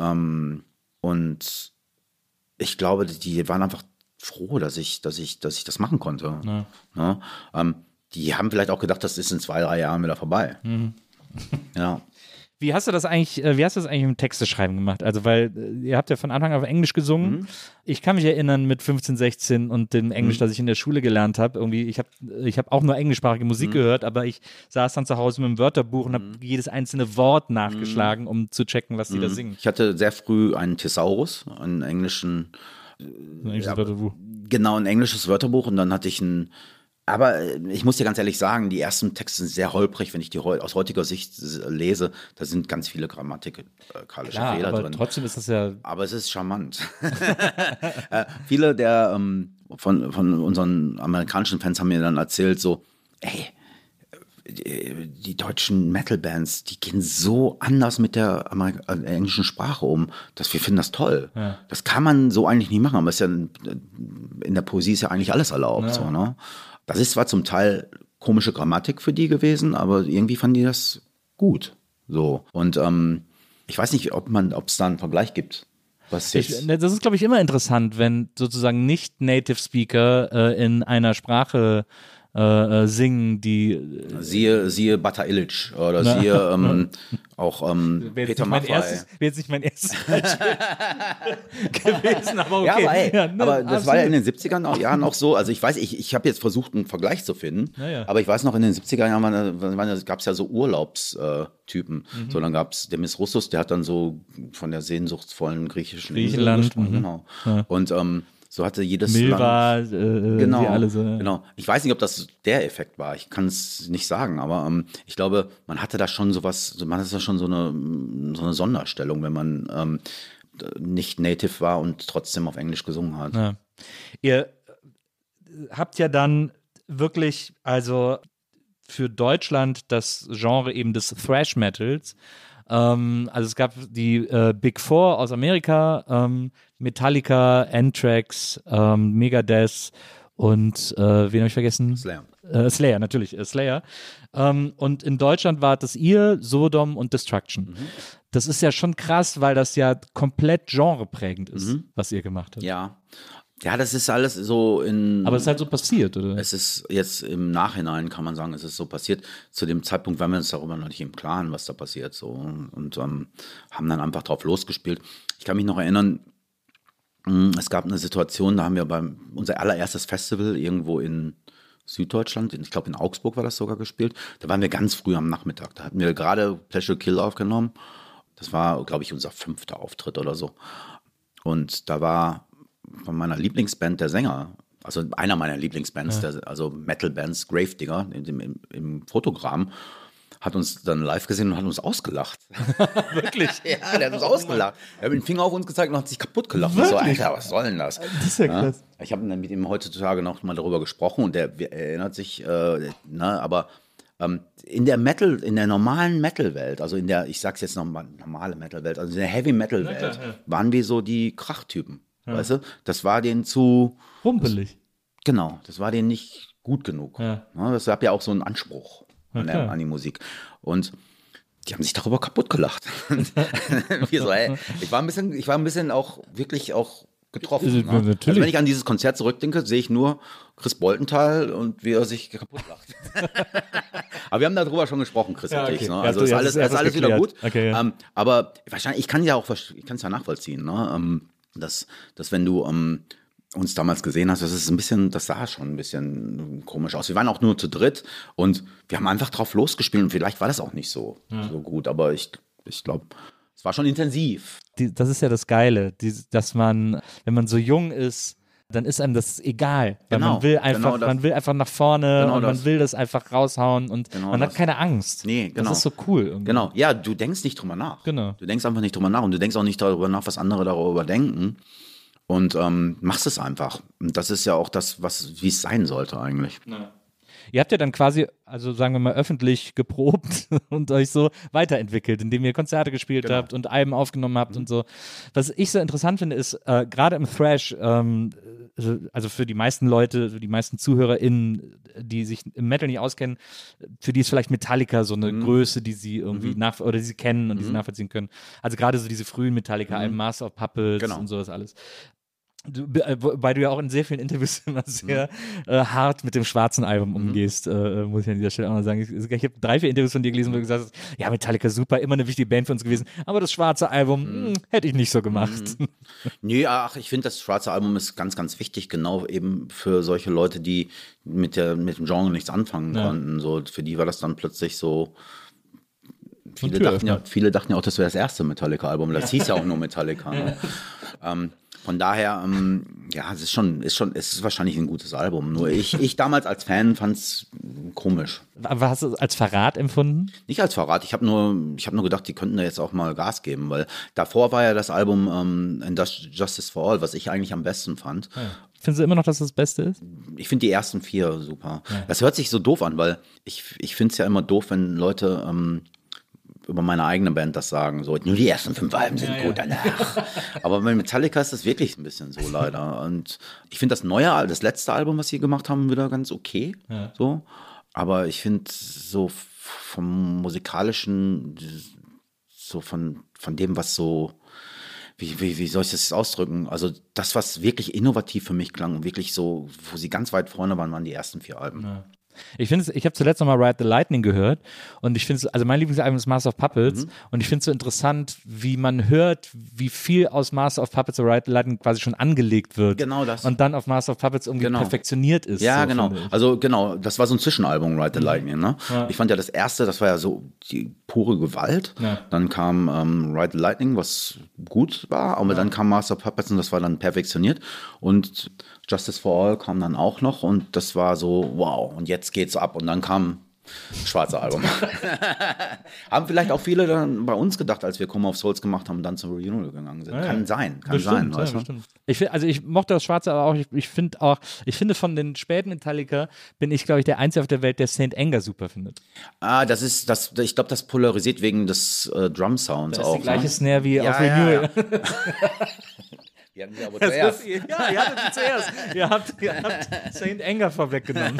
Speaker 5: ich glaube, die waren einfach froh, dass ich das machen konnte. Ja. Die haben vielleicht auch gedacht, das ist in 2-3 Jahren wieder vorbei. Mhm. Ja.
Speaker 7: Wie hast du das eigentlich im Texteschreiben gemacht? Also, weil ihr habt ja von Anfang an auf Englisch gesungen. Mhm. Ich kann mich erinnern mit 15, 16 und dem Englisch, das ich in der Schule gelernt habe. Irgendwie, ich hab auch nur englischsprachige Musik gehört, aber ich saß dann zu Hause mit dem Wörterbuch und habe jedes einzene Wort nachgeschlagen, um zu checken, was die da singen.
Speaker 5: Ich hatte sehr früh einen Thesaurus, einen englischen
Speaker 7: Wörterbuch.
Speaker 5: Genau, ein englisches Wörterbuch und dann hatte ich aber ich muss dir ganz ehrlich sagen, die ersten Texte sind sehr holprig, wenn ich die aus heutiger Sicht lese, da sind ganz viele grammatikalische Fehler
Speaker 7: aber
Speaker 5: drin.
Speaker 7: Trotzdem ist das ja...
Speaker 5: Aber es ist charmant. Viele der von unseren amerikanischen Fans haben mir dann erzählt so, ey, die deutschen Metal-Bands, die gehen so anders mit der englischen Sprache um, dass wir finden das toll. Ja. Das kann man so eigentlich nicht machen, aber es ist ja, in der Poesie ist ja eigentlich alles erlaubt. Ja. So, ne? Das ist zwar zum Teil komische Grammatik für die gewesen, aber irgendwie fanden die das gut. So. Und ich weiß nicht, ob es da einen Vergleich gibt. Das
Speaker 7: ist, glaube ich, immer interessant, wenn sozusagen nicht Native Speaker in einer Sprache singen, die
Speaker 5: siehe Bata Illich oder siehe auch Peter Maffay. Wäre
Speaker 7: jetzt nicht mein erstes Beispiel gewesen, aber okay.
Speaker 5: Ja, aber, hey, aber das absolut. War ja in den 70er Jahren auch so, also ich weiß, ich habe jetzt versucht, einen Vergleich zu finden, aber ich weiß noch, in den 70er Jahren gab es ja so Urlaubstypen. So, dann gab es Demis Roussos, der hat dann so von der sehnsuchtsvollen Griechenland gesprochen, genau. Ja. Und so hatte jedes
Speaker 7: Milva,
Speaker 5: Land,
Speaker 7: genau, die alle so.
Speaker 5: Genau. Ich weiß nicht, ob das der Effekt war. Ich kann es nicht sagen, aber ich glaube, man hatte da schon sowas, man hatte da schon so eine Sonderstellung, wenn man nicht Native war und trotzdem auf Englisch gesungen hat.
Speaker 7: Ja. Ihr habt ja dann wirklich, also für Deutschland das Genre eben des Thrash Metals. Also es gab die Big Four aus Amerika, Metallica, Anthrax, Megadeth und wen habe ich vergessen?
Speaker 5: Slayer.
Speaker 7: Slayer, natürlich, Slayer. Und in Deutschland war das ihr, Sodom und Destruction. Mhm. Das ist ja schon krass, weil das ja komplett genreprägend ist, was ihr gemacht habt.
Speaker 5: Ja, das ist alles so
Speaker 7: Aber es ist halt so passiert, oder?
Speaker 5: Es ist jetzt im Nachhinein, kann man sagen, es ist so passiert. Zu dem Zeitpunkt waren wir uns darüber noch nicht im Klaren, was da passiert. So. Und haben dann einfach drauf losgespielt. Ich kann mich noch erinnern, es gab eine Situation, da haben wir unser allererstes Festival irgendwo in Süddeutschland, ich glaube in Augsburg war das sogar gespielt. Da waren wir ganz früh am Nachmittag. Da hatten wir gerade Pleasure Kill aufgenommen. Das war, glaube ich, unser 5. Auftritt oder so. Und da war von meiner Lieblingsband, der Sänger, also einer meiner Lieblingsbands, also Metal-Bands, Gravedigger, im Fotogramm, hat uns dann live gesehen und hat uns ausgelacht.
Speaker 7: Wirklich?
Speaker 5: Ja, der hat uns ausgelacht. Er hat mit dem Finger auf uns gezeigt und hat sich kaputt gelacht. Und so, Alter, was soll denn das?
Speaker 7: Das ist ja krass.
Speaker 5: Ich habe dann mit ihm heutzutage noch mal darüber gesprochen und der erinnert sich, aber in der normalen Metal-Welt, also ich sag's jetzt nochmal, normale Metal-Welt, also in der Heavy-Metal-Welt, waren wir so die Krachtypen, weißt du? Das war denen zu...
Speaker 7: Rumpelig.
Speaker 5: Genau, das war denen nicht gut genug. Ja. Das gab ja auch so einen Anspruch an die Musik. Und die haben sich darüber kaputt gelacht. Wir so, ich war ein bisschen auch wirklich auch getroffen. Also wenn ich an dieses Konzert zurückdenke, sehe ich nur Chris Boltenthal und wie er sich kaputt lacht. Aber wir haben darüber schon gesprochen, Chris und ich. Ne? Also ist alles wieder gut. Okay, ja. Aber wahrscheinlich, ich kann es ja nachvollziehen, ne? Dass wenn du uns damals gesehen hast, das sah schon ein bisschen komisch aus. Wir waren auch nur zu dritt und wir haben einfach drauf losgespielt und vielleicht war das auch nicht so gut, aber ich glaube, es war schon intensiv.
Speaker 7: Das ist ja das Geile, dass man, wenn man so jung ist, dann ist einem das egal. Weil man will einfach nach vorne und man will das einfach raushauen und man hat keine Angst.
Speaker 5: Nee, genau.
Speaker 7: Das ist so cool. Irgendwie.
Speaker 5: Genau, ja, du denkst nicht drüber nach.
Speaker 7: Genau.
Speaker 5: Du denkst einfach nicht drüber nach und du denkst auch nicht darüber nach, was andere darüber denken. Und machst es einfach. Und das ist ja auch das, wie es sein sollte eigentlich.
Speaker 7: Ja. Ihr habt ja dann quasi, also sagen wir mal, öffentlich geprobt und euch so weiterentwickelt, indem ihr Konzerte gespielt habt und Alben aufgenommen habt und so. Was ich so interessant finde, ist, gerade im Thrash, also für die meisten Leute, für die meisten ZuhörerInnen, die sich im Metal nicht auskennen, für die ist vielleicht Metallica so eine Größe, die sie irgendwie oder die sie kennen und die sie nachvollziehen können. Also gerade so diese frühen Metallica-Alben, Master of Puppets und sowas alles. Wobei du ja auch in sehr vielen Interviews immer sehr hart mit dem schwarzen Album umgehst, muss ich an dieser Stelle auch mal sagen. Ich habe 3, 4 Interviews von dir gelesen, wo du gesagt hast, ja, Metallica super, immer eine wichtige Band für uns gewesen, aber das schwarze Album hätte ich nicht so gemacht.
Speaker 5: Nee, ich finde, das schwarze Album ist ganz, ganz wichtig, genau eben für solche Leute, die mit dem Genre nichts anfangen konnten. So, für die war das dann plötzlich so. Viele dachten ja auch, das wäre das erste Metallica-Album. Das hieß ja auch nur Metallica. Ne? Von daher, es ist wahrscheinlich ein gutes Album. Nur ich damals als Fan fand es komisch.
Speaker 7: Aber hast du es als Verrat empfunden?
Speaker 5: Nicht als Verrat. Ich habe nur gedacht, die könnten da jetzt auch mal Gas geben, weil davor war ja das Album Justice for All, was ich eigentlich am besten fand. Ja.
Speaker 7: Findest du immer noch, dass das Beste ist?
Speaker 5: Ich finde die ersten 4 super. Ja. Das hört sich so doof an, weil ich finde es ja immer doof, wenn Leute über meine eigene Band das sagen, so, nur die ersten 5 Alben sind gut, danach. Aber bei Metallica ist das wirklich ein bisschen so leider. Und ich finde das letzte Album, was sie gemacht haben, wieder ganz okay. Ja. So. Aber ich finde so vom musikalischen, so von dem, was so, wie soll ich das ausdrücken? Also das, was wirklich innovativ für mich klang und wirklich so, wo sie ganz weit vorne waren die ersten 4 Alben. Ja.
Speaker 7: Ich habe zuletzt nochmal Ride the Lightning gehört und ich finde also mein Lieblingsalbum ist Master of Puppets und ich finde es so interessant, wie man hört, wie viel aus Master of Puppets oder Ride the Lightning quasi schon angelegt wird.
Speaker 5: Genau das.
Speaker 7: Und dann auf Master of Puppets irgendwie perfektioniert ist.
Speaker 5: Ja,
Speaker 7: so,
Speaker 5: genau. Also genau, das war so ein Zwischenalbum, Ride the Lightning. Ne? Ja. Ich fand ja das erste, das war ja so die pure Gewalt. Ja. Dann kam Ride the Lightning, was gut war, aber dann kam Master of Puppets und das war dann perfektioniert und Justice for All kam dann auch noch und das war so, wow, und jetzt geht's ab. Und dann kam das schwarze Album. Haben vielleicht auch viele dann bei uns gedacht, als wir Come of Souls gemacht haben und dann zur Reunion gegangen sind. Kann sein. Weißt du?
Speaker 7: Ich mochte das schwarze, aber auch, ich finde von den späten Metallica bin ich, glaube ich, der Einzige auf der Welt, der Saint Anger super findet.
Speaker 5: Ich glaube, das polarisiert wegen des Drum-Sounds auch.
Speaker 7: Das ist die gleiche Snare wie auf Renewal.
Speaker 5: Ja. Die hatten wir aber zuerst.
Speaker 7: Ihr hattet sie zuerst. Ihr habt Saint Anger vorweggenommen.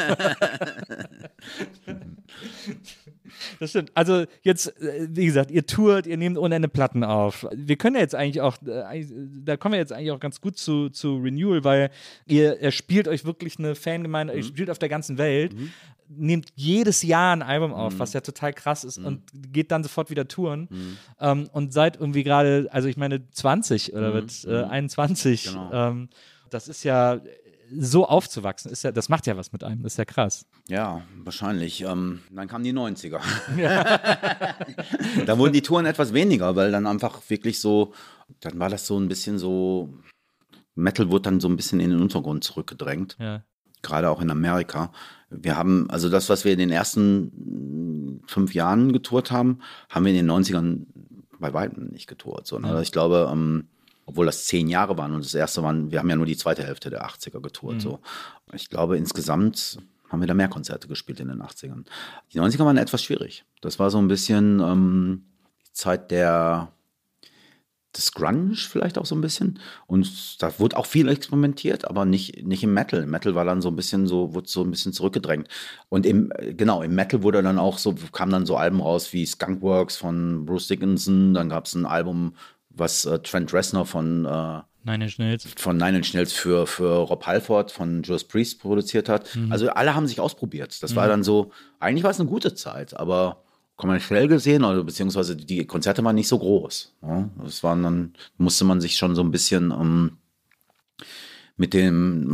Speaker 7: Das stimmt. Also jetzt, wie gesagt, ihr tourt, ihr nehmt ohne Ende Platten auf. Wir können ja jetzt eigentlich auch, da kommen wir jetzt eigentlich auch ganz gut zu Renewal, weil ihr spielt euch wirklich eine Fangemeinde, ihr spielt auf der ganzen Welt, nehmt jedes Jahr ein Album auf, was ja total krass ist und geht dann sofort wieder touren und seid irgendwie gerade, also ich meine 20 oder wird 21, genau. Das ist ja so aufzuwachsen, das macht ja was mit einem, das ist ja krass.
Speaker 5: Ja, wahrscheinlich. Dann kamen die 90er. Ja. Da wurden die Touren etwas weniger, weil dann einfach wirklich so, dann war das so ein bisschen so Metal wurde dann so ein bisschen in den Untergrund zurückgedrängt.
Speaker 7: Ja.
Speaker 5: Gerade auch in Amerika. Wir haben, also das, was wir in den ersten 5 Jahren getourt haben, haben wir in den 90ern bei weitem nicht getourt. So, ne?
Speaker 7: Ja.
Speaker 5: Ich glaube, obwohl das 10 Jahre waren und das erste waren, wir haben ja nur die zweite Hälfte der 80er getourt. So. Ich glaube, insgesamt haben wir da mehr Konzerte gespielt in den 80ern. Die 90er waren etwas schwierig. Das war so ein bisschen die Zeit des Grunge vielleicht auch so ein bisschen. Und da wurde auch viel experimentiert, aber nicht im Metal. Im Metal war dann so ein bisschen wurde so ein bisschen zurückgedrängt. Und im Metal wurde dann auch so, kamen dann so Alben raus wie Skunkworks von Bruce Dickinson. Dann gab es ein Album, was Trent Reznor von
Speaker 7: Nine Inch
Speaker 5: Nails für Rob Halford von Judas Priest produziert hat. Also alle haben sich ausprobiert. Das war dann so, eigentlich war es eine gute Zeit, aber kommerziell gesehen, oder beziehungsweise die Konzerte waren nicht so groß. Ja? Das waren dann, musste man sich schon so ein bisschen mit den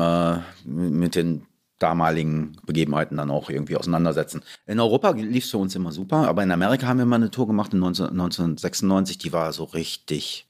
Speaker 5: damaligen Begebenheiten dann auch irgendwie auseinandersetzen. In Europa lief es für uns immer super, aber in Amerika haben wir mal eine Tour gemacht in 1996, die war so richtig,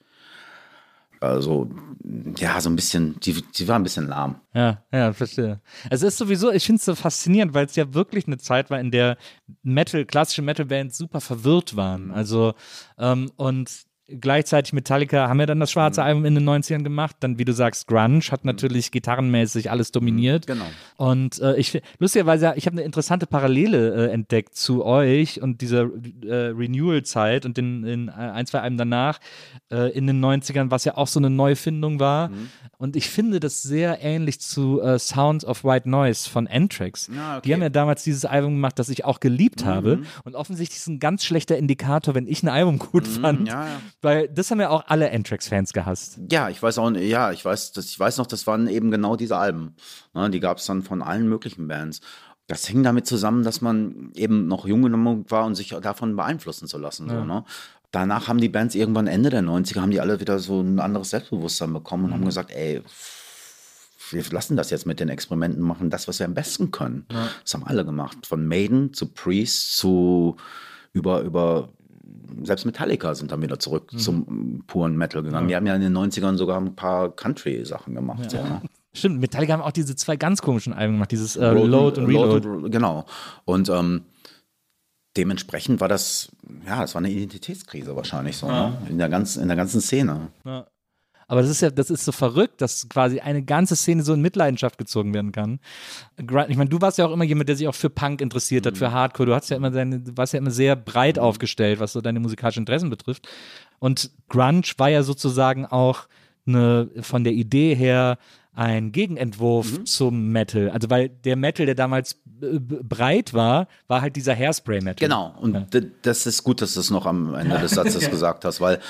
Speaker 5: also ja, so ein bisschen, die war ein bisschen lahm.
Speaker 7: Ja, verstehe. Es ist sowieso, ich finde es so faszinierend, weil es ja wirklich eine Zeit war, in der klassische Metal-Bands super verwirrt waren. Also, und gleichzeitig Metallica haben ja dann das schwarze Album in den 90ern gemacht. Dann, wie du sagst, Grunge hat natürlich gitarrenmäßig alles dominiert.
Speaker 5: Genau.
Speaker 7: Und lustigerweise, ich habe eine interessante Parallele entdeckt zu euch und dieser Renewal-Zeit und in 1, 2 Alben danach in den 90ern, was ja auch so eine Neufindung war. Und ich finde das sehr ähnlich zu Sounds of White Noise von Anthrax.
Speaker 5: Ja, okay.
Speaker 7: Die haben ja damals dieses Album gemacht, das ich auch geliebt habe. Und offensichtlich ist ein ganz schlechter Indikator, wenn ich ein Album gut fand.
Speaker 5: Ja.
Speaker 7: Weil das haben ja auch alle Anthrax-Fans gehasst.
Speaker 5: Ja, ich weiß noch, das waren eben genau diese Alben. Ne, die gab es dann von allen möglichen Bands. Das hing damit zusammen, dass man eben noch jung genug war und sich davon beeinflussen zu lassen. So, ne? Danach haben die Bands irgendwann Ende der 90er, haben die alle wieder so ein anderes Selbstbewusstsein bekommen und haben gesagt, ey, wir lassen das jetzt mit den Experimenten machen, das, was wir am besten können. Ja. Das haben alle gemacht. Von Maiden zu Priest zu über selbst Metallica sind dann wieder zurück zum puren Metal gegangen. Die haben ja in den 90ern sogar ein paar Country-Sachen gemacht. Ja. So, ne?
Speaker 7: Stimmt, Metallica haben auch diese 2 ganz komischen Alben gemacht, dieses Load und Reload.
Speaker 5: Genau. Und dementsprechend war das war eine Identitätskrise wahrscheinlich so, ne? in der ganzen Szene.
Speaker 7: Ja. Aber das ist so verrückt, dass quasi eine ganze Szene so in Mitleidenschaft gezogen werden kann. Ich meine, du warst ja auch immer jemand, der sich auch für Punk interessiert hat, für Hardcore. Du warst ja immer sehr breit aufgestellt, was so deine musikalischen Interessen betrifft. Und Grunge war ja sozusagen auch von der Idee her ein Gegenentwurf zum Metal. Also weil der Metal, der damals breit war halt dieser Hairspray-Metal.
Speaker 5: Genau. Und das ist gut, dass du es noch am Ende des Satzes gesagt hast, weil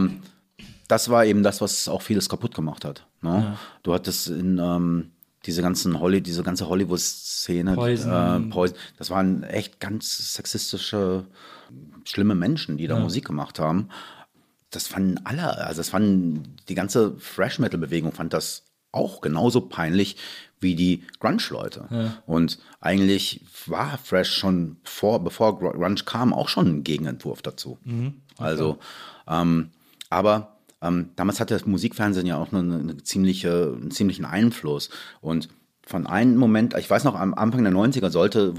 Speaker 5: das war eben das, was auch vieles kaputt gemacht hat. Ne? Ja. Du hattest in diese ganze Hollywood-Szene, Poison, das waren echt ganz sexistische, schlimme Menschen, die da Musik gemacht haben. Das fanden alle, also die ganze Thrash-Metal-Bewegung fand das auch genauso peinlich wie die Grunge-Leute. Ja. Und eigentlich war Thrash schon bevor Grunge kam, auch schon ein Gegenentwurf dazu. Okay. Also, aber damals hatte das Musikfernsehen ja auch einen ziemlichen Einfluss. Und von einem Moment, ich weiß noch, am Anfang der 90er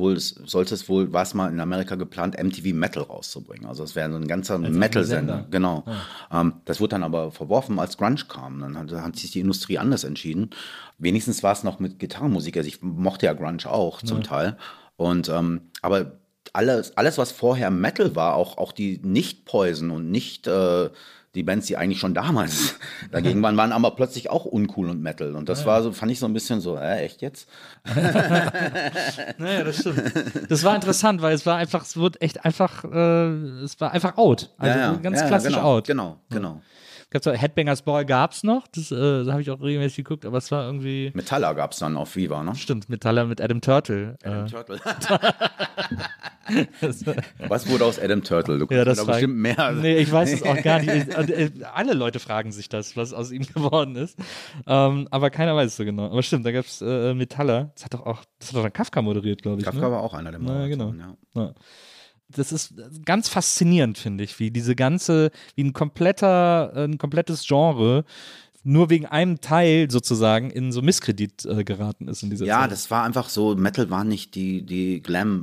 Speaker 5: war es mal in Amerika geplant, MTV Metal rauszubringen. Also es wäre so ein ganzer Metal-Sender. Genau. Ja. Das wurde dann aber verworfen, als Grunge kam. Dann hat sich die Industrie anders entschieden. Wenigstens war es noch mit Gitarrenmusik. Also ich mochte ja Grunge auch zum Teil. Und aber alles, was vorher Metal war, auch die Nicht-Poison und nicht die Bands, die eigentlich schon damals dagegen waren aber plötzlich auch uncool und Metal. Und das war so, fand ich so ein bisschen so, echt jetzt?
Speaker 7: Naja, das stimmt. Das war interessant, weil es war einfach out. Also ganz klassisch out.
Speaker 5: Genau.
Speaker 7: Headbangers Ball gab's noch, das habe ich auch regelmäßig geguckt, aber es war irgendwie...
Speaker 5: Metalla gab's dann auf Viva, ne?
Speaker 7: Stimmt, Metalla mit Adam Turtle.
Speaker 5: Turtle. Was wurde aus Adam Turtle? Du
Speaker 7: das
Speaker 5: da
Speaker 7: war
Speaker 5: bestimmt mehr.
Speaker 7: Nee, ich weiß es auch gar nicht. Alle Leute fragen sich das, was aus ihm geworden ist. Aber keiner weiß es so genau. Aber stimmt, da gab es Metalla. Das hat doch dann Kafka moderiert, glaube ich.
Speaker 5: Kafka war auch einer der Moderatoren,
Speaker 7: genau. Ja. Das ist ganz faszinierend, finde ich, wie ein komplettes Genre nur wegen einem Teil sozusagen in so Misskredit geraten ist in dieser
Speaker 5: Ja,
Speaker 7: Zeit.
Speaker 5: das war einfach so, Metal war nicht die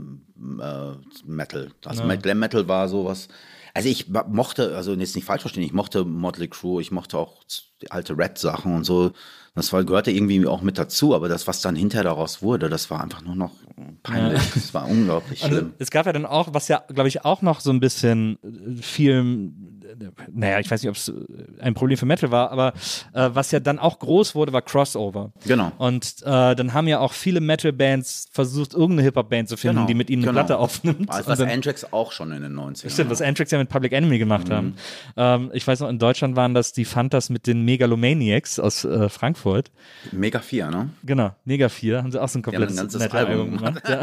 Speaker 5: Glam-Metal. Glam Metal war sowas. Also ich mochte, also jetzt nicht falsch verstehen, ich mochte Motley Crue, ich mochte auch die alte Red-Sachen und so. Das gehörte irgendwie auch mit dazu, aber das, was dann hinterher daraus wurde, das war einfach nur noch peinlich. Das war unglaublich
Speaker 7: Also,
Speaker 5: schlimm.
Speaker 7: es gab ja dann auch, was ja, glaube ich, auch noch so ein bisschen viel, naja, ich weiß nicht, ob es ein Problem für Metal war, aber was ja dann auch groß wurde, war Crossover.
Speaker 5: Genau.
Speaker 7: Und dann haben ja auch viele Metal-Bands versucht, irgendeine Hip-Hop-Band zu finden, die mit ihnen eine Platte aufnimmt.
Speaker 5: Also
Speaker 7: Und
Speaker 5: was
Speaker 7: dann,
Speaker 5: Anthrax auch schon in den 90ern.
Speaker 7: stimmt, was Anthrax ja mit Public Enemy gemacht haben. Ich weiß noch, in Deutschland waren das die Fantas mit den Megalomaniacs aus Frankfurt.
Speaker 5: Mega 4, ne?
Speaker 7: Genau, Mega 4, haben sie auch so ein komplettes
Speaker 5: ein ganzes
Speaker 7: Metal-Album
Speaker 5: Album
Speaker 7: gemacht. Ja.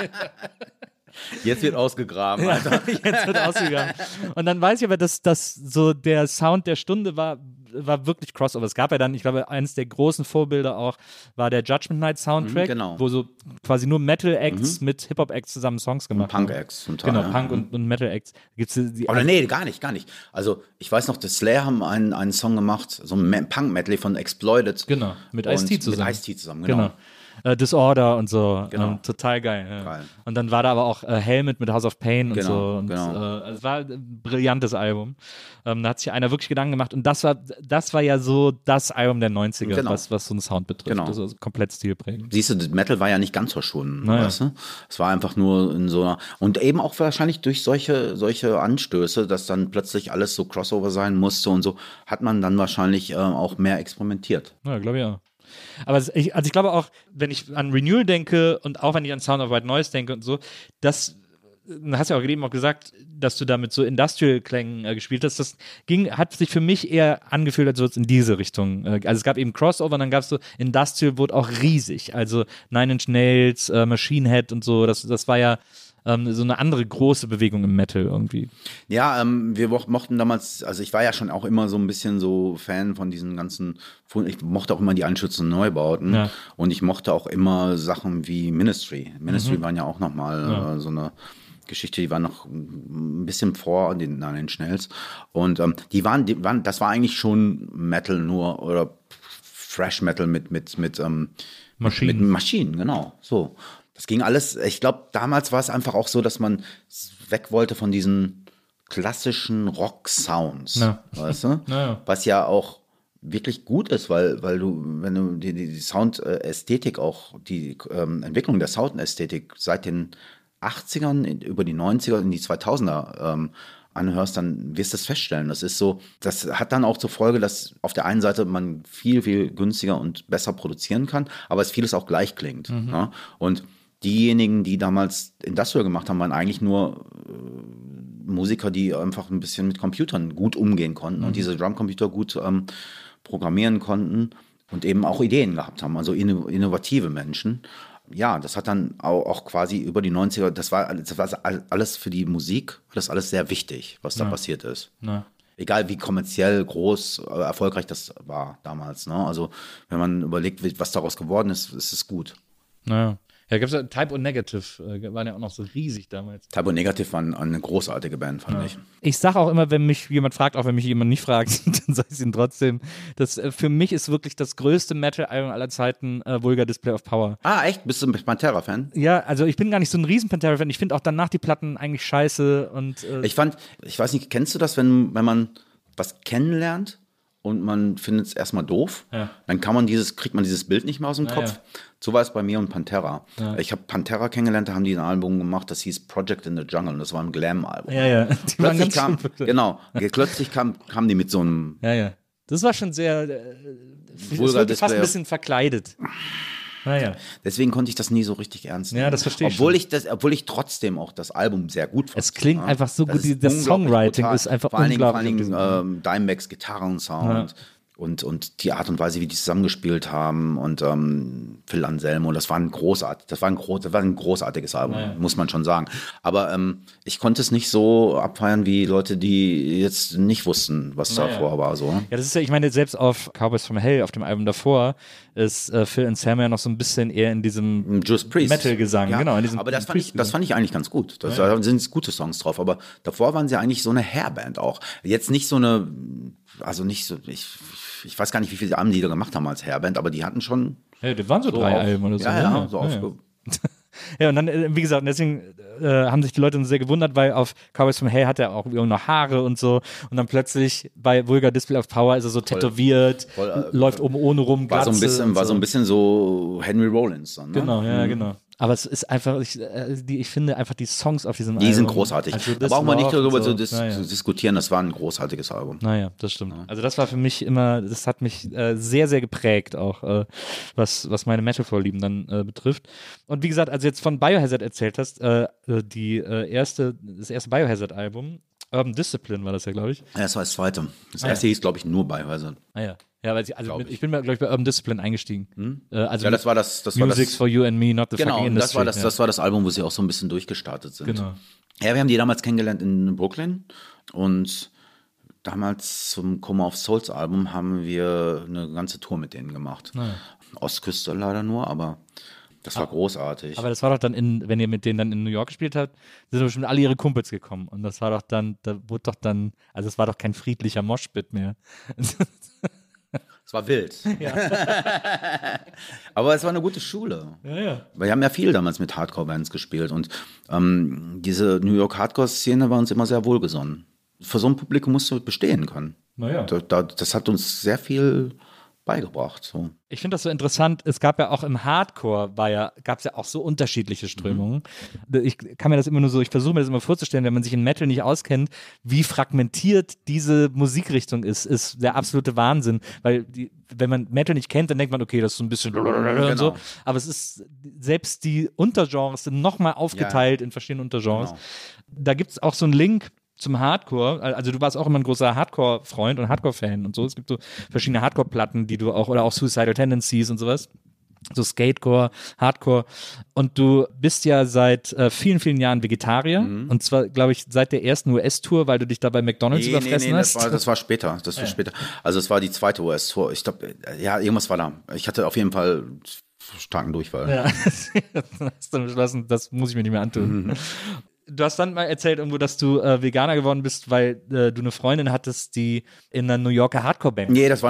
Speaker 5: Jetzt wird ausgegraben, Alter.
Speaker 7: Jetzt wird ausgegangen. Und dann weiß ich aber, dass das so der Sound der Stunde war wirklich Crossover. Es gab ja dann, ich glaube, eines der großen Vorbilder auch war der Judgment Night Soundtrack,
Speaker 5: genau.
Speaker 7: wo so quasi nur Metal-Acts mit Hip-Hop-Acts zusammen Songs gemacht haben.
Speaker 5: Punk-Acts zum Teil.
Speaker 7: Genau,
Speaker 5: ja.
Speaker 7: Punk und Metal-Acts. Gibt's die
Speaker 5: Oder nee, gar nicht. Also ich weiß noch, die Slayer haben einen Song gemacht, so ein Punk-Medley von Exploited.
Speaker 7: Genau, mit Ice-T zusammen.
Speaker 5: Mit Ice-T zusammen, genau.
Speaker 7: Disorder und so.
Speaker 5: Genau.
Speaker 7: Total geil, ja.
Speaker 5: Geil.
Speaker 7: Und dann war da aber auch Helmet mit House of Pain und
Speaker 5: Genau,
Speaker 7: so. Und,
Speaker 5: genau.
Speaker 7: es war ein brillantes Album. Da hat sich einer wirklich Gedanken gemacht. Und das war ja so das Album der 90er,
Speaker 5: Genau.
Speaker 7: was so einen Sound betrifft.
Speaker 5: Genau.
Speaker 7: Also komplett stilprägend.
Speaker 5: Siehst du, das Metal war ja nicht ganz verschwunden,
Speaker 7: Naja.
Speaker 5: weißt du? Es war einfach nur in so einer, und eben auch wahrscheinlich durch solche Anstöße, dass dann plötzlich alles so Crossover sein musste und so, hat man dann wahrscheinlich auch mehr experimentiert.
Speaker 7: Ja, glaube ich auch. Aber ich glaube auch, wenn ich an Renewal denke und auch wenn ich an Sound of White Noise denke und so, das hast ja auch eben auch gesagt, dass du da mit so Industrial-Klängen gespielt hast. Das hat sich für mich eher angefühlt, als würde es in diese Richtung. Also es gab eben Crossover und dann gab es so Industrial wurde auch riesig. Also Nine Inch Nails, Machine Head und so. Das war ja so eine andere große Bewegung im Metal irgendwie.
Speaker 5: Ja, wir mochten damals, also ich war ja schon auch immer so ein bisschen so Fan von diesen ganzen, ich mochte auch immer die einschützenden Neubauten und ich mochte auch immer Sachen wie Ministry. Ministry waren ja auch nochmal so eine Geschichte, die war noch ein bisschen vor den Nine Inch Nails und die waren, das war eigentlich schon Metal nur oder Thrash Metal mit
Speaker 7: Maschinen.
Speaker 5: mit Maschinen, genau, so. Das ging alles, ich glaube, damals war es einfach auch so, dass man weg wollte von diesen klassischen Rock-Sounds, weißt du?
Speaker 7: Ja.
Speaker 5: Was ja auch wirklich gut ist, weil du, wenn du die Soundästhetik auch, die Entwicklung der Soundästhetik seit den 80ern über die 90er in die 2000er anhörst, dann wirst du es feststellen. Das ist so, das hat dann auch zur Folge, dass auf der einen Seite man viel, viel günstiger und besser produzieren kann, aber es vieles auch gleich klingt. Ja? Und diejenigen, die damals Industrial gemacht haben, waren eigentlich nur Musiker, die einfach ein bisschen mit Computern gut umgehen konnten und diese Drumcomputer gut programmieren konnten und eben auch Ideen gehabt haben, also innovative Menschen. Ja, das hat dann auch quasi über die 90er, das war alles für die Musik, das alles sehr wichtig, was da passiert ist. Ja. Egal wie kommerziell groß, erfolgreich das war damals. Ne? Also wenn man überlegt, was daraus geworden ist, ist es gut.
Speaker 7: Naja. Ja, gab es ja Type O Negative, waren ja auch noch so riesig damals.
Speaker 5: Type O Negative waren eine großartige Band, fand ich.
Speaker 7: Ich sage auch immer, wenn mich jemand fragt, auch wenn mich jemand nicht fragt, dann sage ich es ihm trotzdem, dass für mich ist wirklich das größte Metal-Album aller Zeiten Vulgar Display of Power.
Speaker 5: Ah, echt? Bist du ein Pantera-Fan?
Speaker 7: Ja, also ich bin gar nicht so ein riesen Pantera-Fan. Ich finde auch danach die Platten eigentlich scheiße. Und
Speaker 5: ich weiß nicht, kennst du das, wenn man was kennenlernt und man findet es erstmal doof, dann kriegt man dieses Bild nicht mehr aus dem Kopf. Ja. So war es bei mir und Pantera. Ja. Ich habe Pantera kennengelernt, da haben die ein Album gemacht, das hieß Project in the Jungle und das war ein Glam-Album.
Speaker 7: Ja.
Speaker 5: Plötzlich kamen die mit so einem...
Speaker 7: Ja. Das war schon sehr... das wurde fast ein bisschen verkleidet. Naja.
Speaker 5: Deswegen konnte ich das nie so richtig ernst nehmen.
Speaker 7: Ja, das verstehe ich.
Speaker 5: Obwohl ich trotzdem auch das Album sehr gut fand.
Speaker 7: Es klingt einfach so gut, das Songwriting
Speaker 5: brutal.
Speaker 7: ist einfach
Speaker 5: vor allen
Speaker 7: unglaublich.
Speaker 5: Dingen Dimebacks Gitarrensound und die Art und Weise, wie die zusammengespielt haben und Phil Anselmo, das war ein großartiges Album, muss man schon sagen. Aber ich konnte es nicht so abfeiern wie Leute, die jetzt nicht wussten, was davor war. So.
Speaker 7: Ja, das ist ja, ich meine, selbst auf Cowboys from Hell, auf dem Album davor, ist Phil Anselmo ja noch so ein bisschen eher in diesem Metal-Gesang.
Speaker 5: Ja,
Speaker 7: genau, in diesem
Speaker 5: aber das fand ich eigentlich ganz gut. Da sind gute Songs drauf. Aber davor waren sie eigentlich so eine Hairband auch. Jetzt nicht so eine, also nicht so, ich weiß gar nicht, wie viele Alben die da gemacht haben als Hairband, aber die hatten schon.
Speaker 7: Ja, das waren so 3 Alben oder so.
Speaker 5: Ja, so auf.
Speaker 7: Ja, und dann, wie gesagt, deswegen haben sich die Leute sehr gewundert, weil auf Cowboys from Hell hat er auch irgendwie noch Haare und so. Und dann plötzlich bei Vulgar Display of Power ist er so tätowiert, läuft oben ohne rum,
Speaker 5: war so ein bisschen so Henry Rollins dann, ne?
Speaker 7: Genau, ja, genau. Aber es ist einfach, ich finde einfach die Songs auf diesem Album.
Speaker 5: Die sind großartig.
Speaker 7: Also
Speaker 5: da brauchen wir nicht darüber
Speaker 7: so.
Speaker 5: zu diskutieren, das war ein großartiges Album.
Speaker 7: Naja, das stimmt. Also das war für mich immer, das hat mich sehr, sehr geprägt auch, was meine Metal-Vorlieben dann betrifft. Und wie gesagt, als du jetzt von Biohazard erzählt hast, das erste Biohazard-Album, Urban Discipline war das ja, glaube ich.
Speaker 5: Ja, das war das zweite. Das erste hieß, glaube ich, nur Biohazard.
Speaker 7: Ah ja. Ja, weil ich bin, glaube ich, bei Urban Discipline eingestiegen. Also
Speaker 5: ja, das war das
Speaker 7: Music's for you and me, not the fucking industry.
Speaker 5: Genau, das war das Album, wo sie auch so ein bisschen durchgestartet sind.
Speaker 7: Genau.
Speaker 5: Ja, wir haben die damals kennengelernt in Brooklyn und damals zum Coma of Souls Album haben wir eine ganze Tour mit denen gemacht. Ja. Ostküste leider nur, aber das war großartig.
Speaker 7: Aber das war doch dann, wenn ihr mit denen dann in New York gespielt habt, sind doch bestimmt alle ihre Kumpels gekommen. Und das war doch dann, also es war doch kein friedlicher Moshpit mehr.
Speaker 5: Es war wild. Ja. Aber es war eine gute Schule.
Speaker 7: Ja.
Speaker 5: Wir haben ja viel damals mit Hardcore-Bands gespielt und diese New York Hardcore-Szene war uns immer sehr wohlgesonnen. Für so ein Publikum musst du bestehen können.
Speaker 7: Naja.
Speaker 5: Das hat uns sehr viel beigebracht. So.
Speaker 7: Ich finde das so interessant, es gab ja auch im Hardcore, gab es ja auch so unterschiedliche Strömungen. Ich kann mir das immer nur so, ich versuche mir das immer vorzustellen, wenn man sich in Metal nicht auskennt, wie fragmentiert diese Musikrichtung ist der absolute Wahnsinn, weil wenn man Metal nicht kennt, dann denkt man, okay, das ist so ein bisschen und so, aber es ist, selbst die Untergenres sind nochmal aufgeteilt in verschiedene Untergenres. Genau. Da gibt es auch so einen Link zum Hardcore, also du warst auch immer ein großer Hardcore-Freund und Hardcore-Fan und so. Es gibt so verschiedene Hardcore-Platten, die du auch, oder auch Suicidal Tendencies und sowas. So Skatecore, Hardcore. Und du bist ja seit vielen, vielen Jahren Vegetarier. Und zwar, glaube ich, seit der ersten US-Tour, weil du dich da bei McDonald's überfressen hast.
Speaker 5: Das war später. Später. Also es war die zweite US-Tour. Ich glaube, ja, irgendwas war da. Ich hatte auf jeden Fall starken Durchfall.
Speaker 7: Ja, hast du beschlossen, das muss ich mir nicht mehr antun. Du hast dann mal erzählt irgendwo, dass du Veganer geworden bist, weil du eine Freundin hattest, die in einer New Yorker Hardcore-Band.
Speaker 5: Nee, das war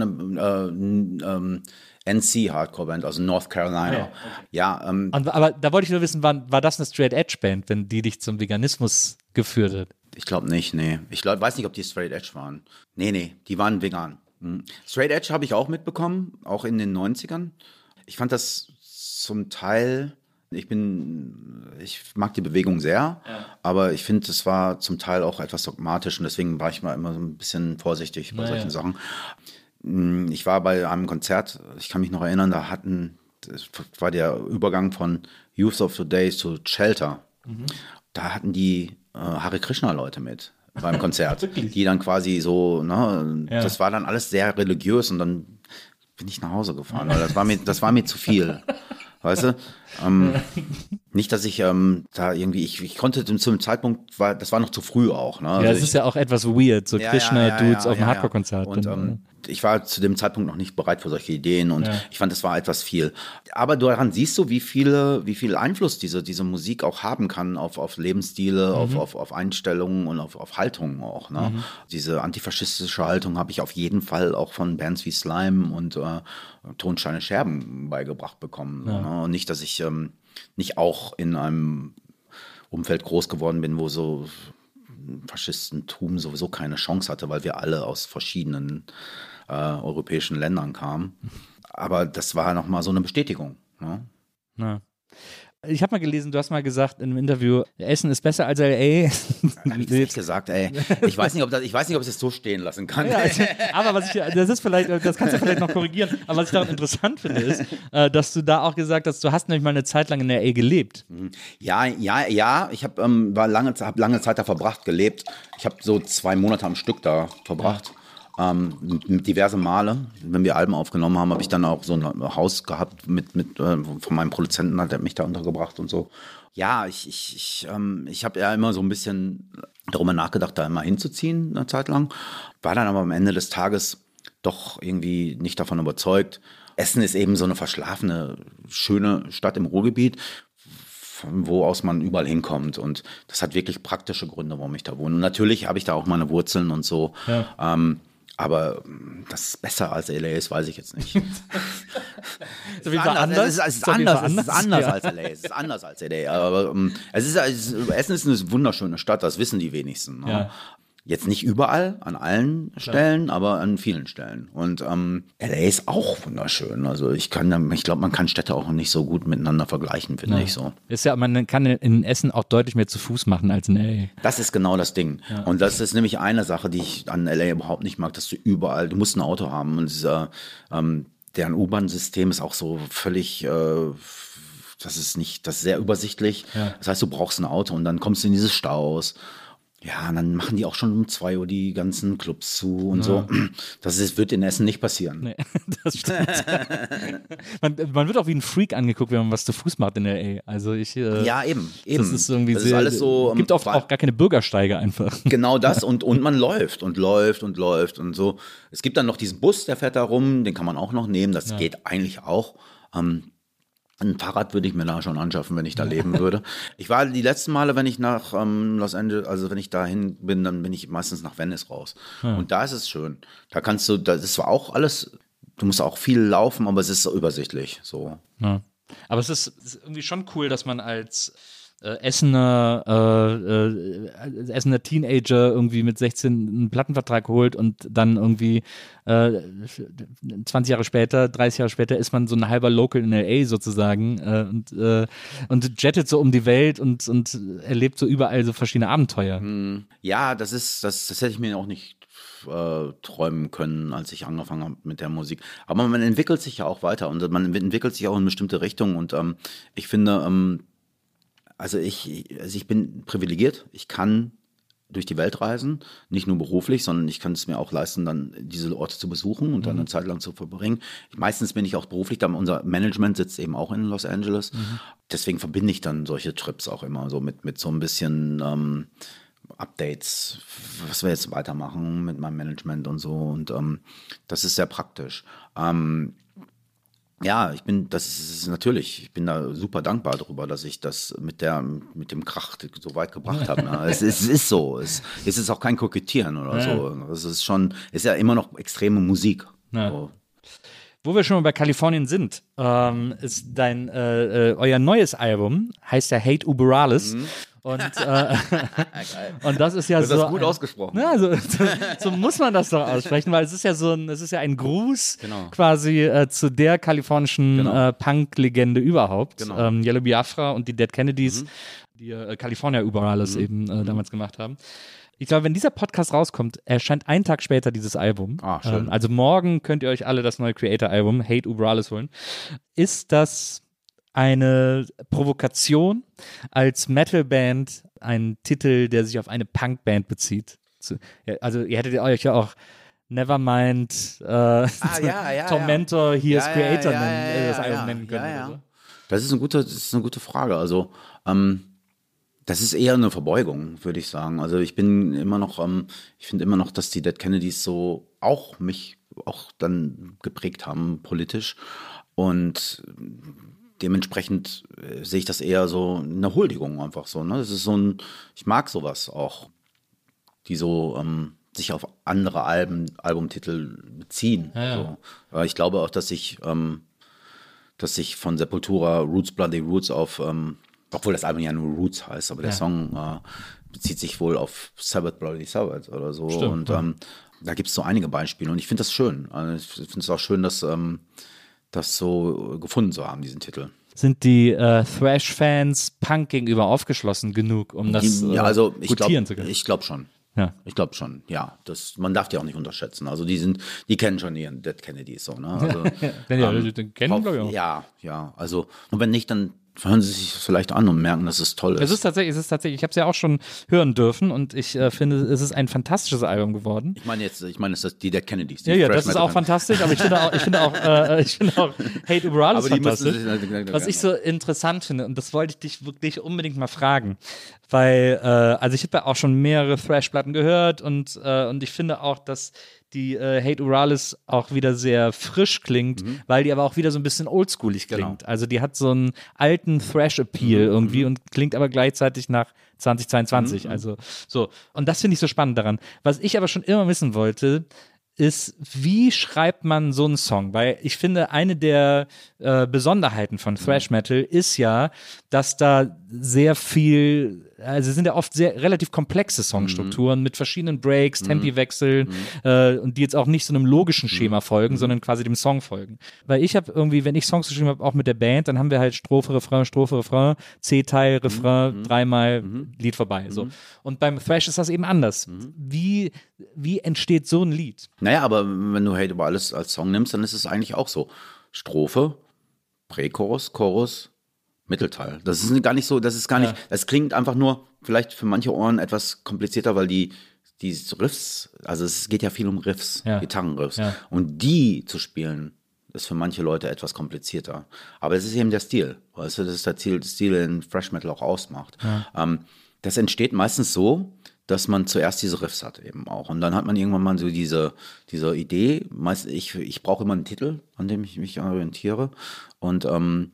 Speaker 5: eine NC-Hardcore-Band, also North Carolina.
Speaker 7: Ja, okay.
Speaker 5: Ja,
Speaker 7: aber da wollte ich nur wissen, war das eine Straight-Edge-Band, wenn die dich zum Veganismus geführt hat?
Speaker 5: Ich glaube nicht, nee. Ich weiß nicht, ob die Straight Edge waren. Nee, die waren vegan. Straight Edge habe ich auch mitbekommen, auch in den 90ern. Ich fand das zum Teil... Ich mag die Bewegung sehr, aber ich finde, es war zum Teil auch etwas dogmatisch und deswegen war ich mal immer so ein bisschen vorsichtig bei solchen Sachen. Ich war bei einem Konzert, ich kann mich noch erinnern, das war der Übergang von Youth of Today zu Shelter. Da hatten die Hare Krishna-Leute mit beim Konzert, die dann quasi so, das war dann alles sehr religiös und dann bin ich nach Hause gefahren, weil das war mir zu viel. Weißt du? Nicht, dass ich da irgendwie, ich konnte zum Zeitpunkt, das war noch zu früh auch. Ne? Also
Speaker 7: das ist ja auch etwas weird, so Krishna-Dudes auf einem Hardcore-Konzert.
Speaker 5: Und ich war zu dem Zeitpunkt noch nicht bereit für solche Ideen und ich fand, das war etwas viel. Aber daran siehst du, wie viel Einfluss diese Musik auch haben kann auf Lebensstile, auf Einstellungen und auf Haltungen auch. Ne? Diese antifaschistische Haltung habe ich auf jeden Fall auch von Bands wie Slime und Tonsteine Scherben beigebracht bekommen. Ja. Ne? Und nicht, dass ich nicht auch in einem Umfeld groß geworden bin, wo so Faschistentum sowieso keine Chance hatte, weil wir alle aus verschiedenen europäischen Ländern kamen. Aber das war nochmal so eine Bestätigung. Ne?
Speaker 7: Ja. Ich habe mal gelesen, du hast mal gesagt in einem Interview, Essen ist besser als L.A.
Speaker 5: Hab ich nicht gesagt, ey. Ich weiß nicht, ob ich es so stehen lassen kann.
Speaker 7: Ja, aber das kannst du vielleicht noch korrigieren, aber was ich daran interessant finde, ist, dass du da auch gesagt hast, du hast nämlich mal eine Zeit lang in L.A. gelebt.
Speaker 5: Ja, ich habe lange Zeit da gelebt. Ich habe so 2 Monate am Stück da verbracht. Diverse Male, wenn wir Alben aufgenommen haben, habe ich dann auch so ein Haus gehabt von meinem Produzenten, hat er mich da untergebracht und so. Ja, ich habe ja immer so ein bisschen darüber nachgedacht, da immer hinzuziehen, eine Zeit lang. War dann aber am Ende des Tages doch irgendwie nicht davon überzeugt. Essen ist eben so eine verschlafene, schöne Stadt im Ruhrgebiet, von wo aus man überall hinkommt. Und das hat wirklich praktische Gründe, warum ich da wohne. Und natürlich habe ich da auch meine Wurzeln und so. Ja. Aber das ist besser als LA ist, weiß ich jetzt nicht.
Speaker 7: Ist auf jeden Fall anders.
Speaker 5: Es ist anders
Speaker 7: Ja.
Speaker 5: als LA. Es ist anders als LA. Aber Essen ist eine wunderschöne Stadt, das wissen die wenigsten. Ne?
Speaker 7: Ja.
Speaker 5: Jetzt nicht überall, an allen Stellen, aber an vielen Stellen. Und LA ist auch wunderschön. Also ich glaube, man kann Städte auch noch nicht so gut miteinander vergleichen, finde ich so.
Speaker 7: Ist ja, man kann in Essen auch deutlich mehr zu Fuß machen als in LA.
Speaker 5: Das ist genau das Ding. Ja. Und das ist nämlich eine Sache, die ich an LA überhaupt nicht mag, dass du musst ein Auto haben. Und deren U-Bahn-System ist auch so völlig, das ist sehr übersichtlich. Ja. Das heißt, du brauchst ein Auto und dann kommst du in diese Staus. Ja, und dann machen die auch schon um 2 Uhr die ganzen Clubs zu und so. Das wird in Essen nicht passieren.
Speaker 7: Nee, das stimmt. man wird auch wie ein Freak angeguckt, wenn man was zu Fuß macht in L.A. Also
Speaker 5: ja, eben.
Speaker 7: Das ist irgendwie
Speaker 5: das ist alles so.
Speaker 7: Gibt oft auch gar keine Bürgersteige einfach.
Speaker 5: Genau das und man läuft und so. Es gibt dann noch diesen Bus, der fährt da rum, den kann man auch noch nehmen. Das geht eigentlich auch. Ein Fahrrad würde ich mir da schon anschaffen, wenn ich da leben würde. Ich war die letzten Male, wenn ich nach Los Angeles, also wenn ich dahin bin, dann bin ich meistens nach Venice raus. Ja. Und da ist es schön. Da kannst du, das ist zwar auch alles, du musst auch viel laufen, aber es ist so übersichtlich. So.
Speaker 7: Ja. Aber es ist irgendwie schon cool, dass man als Essener Teenager irgendwie mit 16 einen Plattenvertrag holt und dann irgendwie 20 Jahre später, 30 Jahre später ist man so ein halber Local in L.A. sozusagen und jettet so um die Welt und erlebt so überall so verschiedene Abenteuer.
Speaker 5: Ja, das hätte ich mir auch nicht träumen können, als ich angefangen habe mit der Musik. Aber man entwickelt sich ja auch weiter und man entwickelt sich auch in bestimmte Richtungen und ich finde, also ich bin privilegiert. Ich kann durch die Welt reisen, nicht nur beruflich, sondern ich kann es mir auch leisten, dann diese Orte zu besuchen und dann eine Zeit lang zu verbringen. Meistens bin ich auch beruflich, da unser Management sitzt eben auch in Los Angeles. Deswegen verbinde ich dann solche Trips auch immer so mit so ein bisschen Updates, was wir jetzt weitermachen mit meinem Management und so. Und das ist sehr praktisch. Ja, ich bin da super dankbar darüber, dass ich das mit dem Krach so weit gebracht habe. Ne? Es ist so. Es ist auch kein Kokettieren oder so. Es ist ja immer noch extreme Musik.
Speaker 7: Ja.
Speaker 5: So.
Speaker 7: Wo wir schon mal bei Kalifornien sind, ist euer neues Album, heißt ja Hate Uberalis. Und das ist ja
Speaker 5: das
Speaker 7: so.
Speaker 5: Das ist gut ausgesprochen.
Speaker 7: Ja, so muss man das doch aussprechen, weil es ist ja ein Gruß quasi zu der kalifornischen Punk-Legende überhaupt.
Speaker 5: Genau.
Speaker 7: Yellow Biafra und die Dead Kennedys, die California Uberalis eben damals gemacht haben. Ich glaube, wenn dieser Podcast rauskommt, erscheint einen Tag später dieses Album.
Speaker 5: Schön.
Speaker 7: Also morgen könnt ihr euch alle das neue Creator-Album Hate Uberalis holen. Ist das eine Provokation, als Metal-Band einen Titel, der sich auf eine Punk-Band bezieht? Also ihr hättet euch ja auch Nevermind, Tormentor, Here's Creator das Album nennen können.
Speaker 5: Ja.
Speaker 7: Oder so.
Speaker 5: Das ist eine gute Frage. Also das ist eher eine Verbeugung, würde ich sagen. Also ich finde immer noch, dass die Dead Kennedys so mich auch dann geprägt haben politisch und dementsprechend sehe ich das eher so eine Huldigung einfach so. Ne? Das ist ich mag sowas auch, die so sich auf andere Albumtitel beziehen.
Speaker 7: Ja.
Speaker 5: So. Ich glaube auch, dass ich von Sepultura Roots Bloody Roots auf obwohl das Album ja nur Roots heißt, aber der Song bezieht sich wohl auf Sabbath Bloody Sabbath oder so.
Speaker 7: Stimmt,
Speaker 5: und da gibt es so einige Beispiele und ich finde das schön. Also ich finde es auch schön, dass das so gefunden zu haben, diesen Titel.
Speaker 7: Sind die Thrash-Fans Punk gegenüber aufgeschlossen genug, um das gutieren zu können?
Speaker 5: Ich glaube schon.
Speaker 7: Ja.
Speaker 5: Ich glaube schon, ja. Man darf die auch nicht unterschätzen. Also die kennen schon ihren Dead Kennedys so, ne? Also,
Speaker 7: den kennen, glaube ich auch.
Speaker 5: Ja. Also, und wenn nicht, dann hören sie sich vielleicht an und merken, dass es toll ist.
Speaker 7: Es ist tatsächlich, ich habe es ja auch schon hören dürfen und ich finde, es ist ein fantastisches Album geworden.
Speaker 5: Ich meine, es ist die Dead Kennedys.
Speaker 7: Ja, das ist auch fantastisch, aber ich finde auch Hate Uberalis fantastisch. Was ich so interessant finde, und das wollte ich dich wirklich unbedingt mal fragen, weil, also ich habe ja auch schon mehrere Thrash-Platten gehört und ich finde auch, dass die Hate Uberalis auch wieder sehr frisch klingt, weil die aber auch wieder so ein bisschen oldschoolig klingt.
Speaker 5: Genau.
Speaker 7: Also die hat so einen alten Thrash-Appeal irgendwie und klingt aber gleichzeitig nach 2022. Also so. Und das finde ich so spannend daran. Was ich aber schon immer wissen wollte, ist, wie schreibt man so einen Song? Weil ich finde, eine der Besonderheiten von Thrash Metal ist ja, dass da sehr viel, also sind ja oft relativ komplexe Songstrukturen mit verschiedenen Breaks, Tempiwechseln und die jetzt auch nicht so einem logischen Schema folgen, sondern quasi dem Song folgen. Weil ich habe irgendwie, wenn ich Songs geschrieben habe, auch mit der Band, dann haben wir halt Strophe, Refrain, C-Teil, Refrain, dreimal, Lied vorbei. So. Und beim Thrash ist das eben anders. Wie entsteht so ein Lied?
Speaker 5: Naja, aber wenn du Hate über alles als Song nimmst, dann ist es eigentlich auch so. Strophe, Prächorus, Chorus, Mittelteil. Das ist gar nicht so, das klingt einfach nur vielleicht für manche Ohren etwas komplizierter, weil die Riffs, also es geht ja viel um Riffs, Gitarrenriffs. Ja. Und die zu spielen, ist für manche Leute etwas komplizierter. Aber es ist eben der Stil. Weißt du, das ist der Stil, den Thrash Metal auch ausmacht. Ja. Das entsteht meistens so, dass man zuerst diese Riffs hat eben auch. Und dann hat man irgendwann mal so diese Idee. Ich brauche immer einen Titel, an dem ich mich orientiere. Und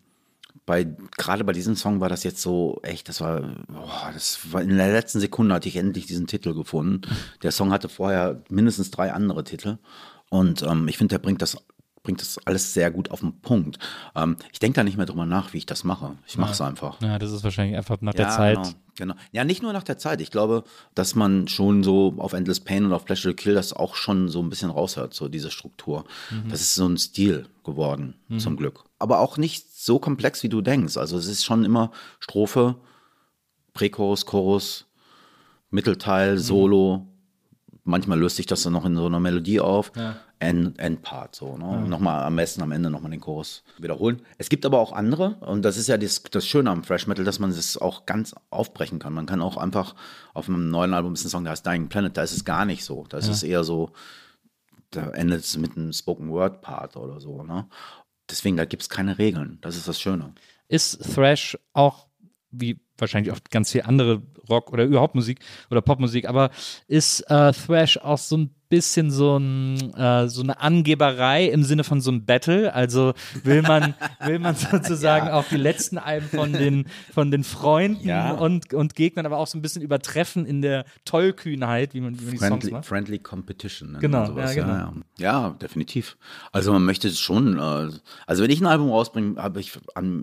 Speaker 5: gerade bei diesem Song war das jetzt so echt, das war in der letzten Sekunde hatte ich endlich diesen Titel gefunden. Der Song hatte vorher mindestens 3 andere Titel. Und ich finde, der bringt das alles sehr gut auf den Punkt. Ich denke da nicht mehr drüber nach, wie ich das mache. Ich mache es einfach.
Speaker 7: Ja, das ist wahrscheinlich einfach nach der Zeit.
Speaker 5: Genau. Ja, nicht nur nach der Zeit. Ich glaube, dass man schon so auf Endless Pain und auf Pleasure to Kill das auch schon so ein bisschen raushört, so diese Struktur. Das ist so ein Stil geworden, zum Glück. Aber auch nicht so komplex, wie du denkst. Also es ist schon immer Strophe, Prächorus, Chorus, Mittelteil, Solo. Manchmal löst sich das dann noch in so einer Melodie auf. Ja. Endpart, so. Ne? Nochmal am besten am Ende nochmal den Chorus wiederholen. Es gibt aber auch andere, und das ist ja das Schöne am Thrash Metal, dass man das auch ganz aufbrechen kann. Man kann auch einfach auf einem neuen Album ist ein Song, der heißt Dying Planet, da ist es gar nicht so. Da ist es eher so, da endet es mit einem Spoken Word Part oder so. Ne? Deswegen, da gibt es keine Regeln. Das ist das Schöne.
Speaker 7: Ist Thrash auch, wie wahrscheinlich auch ganz viel andere Rock oder überhaupt Musik oder Popmusik, aber ist Thrash auch so ein bisschen so eine Angeberei im Sinne von so einem Battle? Also will man sozusagen auch die letzten Alben von den Freunden und Gegnern aber auch so ein bisschen übertreffen in der Tollkühnheit, wie man die Songs macht?
Speaker 5: Friendly Competition.
Speaker 7: Genau,
Speaker 5: sowas.
Speaker 7: genau.
Speaker 5: Ja, definitiv. Also man möchte es schon, also wenn ich ein Album rausbringe, habe ich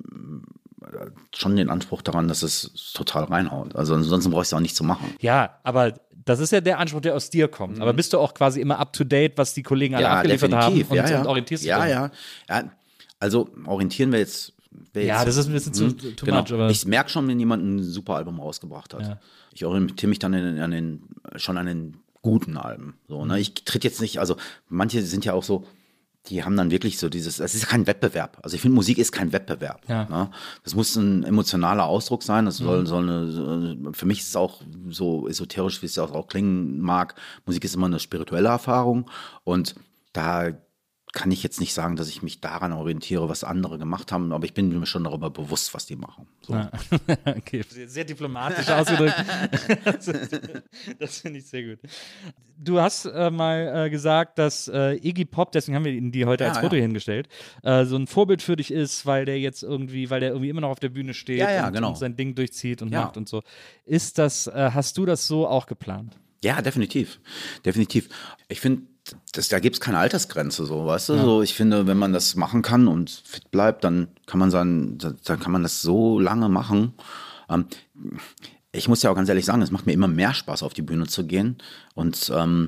Speaker 5: schon den Anspruch daran, dass es total reinhaut. Also ansonsten brauche ich es auch nicht zu machen.
Speaker 7: Ja, aber das ist ja der Anspruch, der aus dir kommt. Aber bist du auch quasi immer up to date, was die Kollegen alle abgeliefert haben und orientierst dich?
Speaker 5: Ja. Also orientieren wir jetzt.
Speaker 7: Das ist ein bisschen too much. Aber
Speaker 5: ich merke schon, wenn jemand ein super Album rausgebracht hat. Ja. Ich orientiere mich dann schon an den guten Alben. So, ne? Ich tritt jetzt nicht, also manche sind ja auch so, die haben dann wirklich so es ist kein Wettbewerb. Also ich finde, Musik ist kein Wettbewerb. Ja. Ne? Das muss ein emotionaler Ausdruck sein. Das soll für mich ist es auch so esoterisch, wie es auch klingen mag. Musik ist immer eine spirituelle Erfahrung. Und da kann ich jetzt nicht sagen, dass ich mich daran orientiere, was andere gemacht haben, aber ich bin mir schon darüber bewusst, was die machen. So.
Speaker 7: Ja. Okay, sehr diplomatisch ausgedrückt. Das finde ich sehr gut. Du hast mal gesagt, dass Iggy Pop, deswegen haben wir ihn die heute als Foto hingestellt, so ein Vorbild für dich ist, weil der irgendwie immer noch auf der Bühne steht und sein Ding durchzieht und macht und so. Hast du das so auch geplant?
Speaker 5: Ja, definitiv. Ich finde, da gibt es keine Altersgrenze, so, weißt du? Ja. So, ich finde, wenn man das machen kann und fit bleibt, dann kann man das so lange machen. Ich muss ja auch ganz ehrlich sagen, es macht mir immer mehr Spaß, auf die Bühne zu gehen und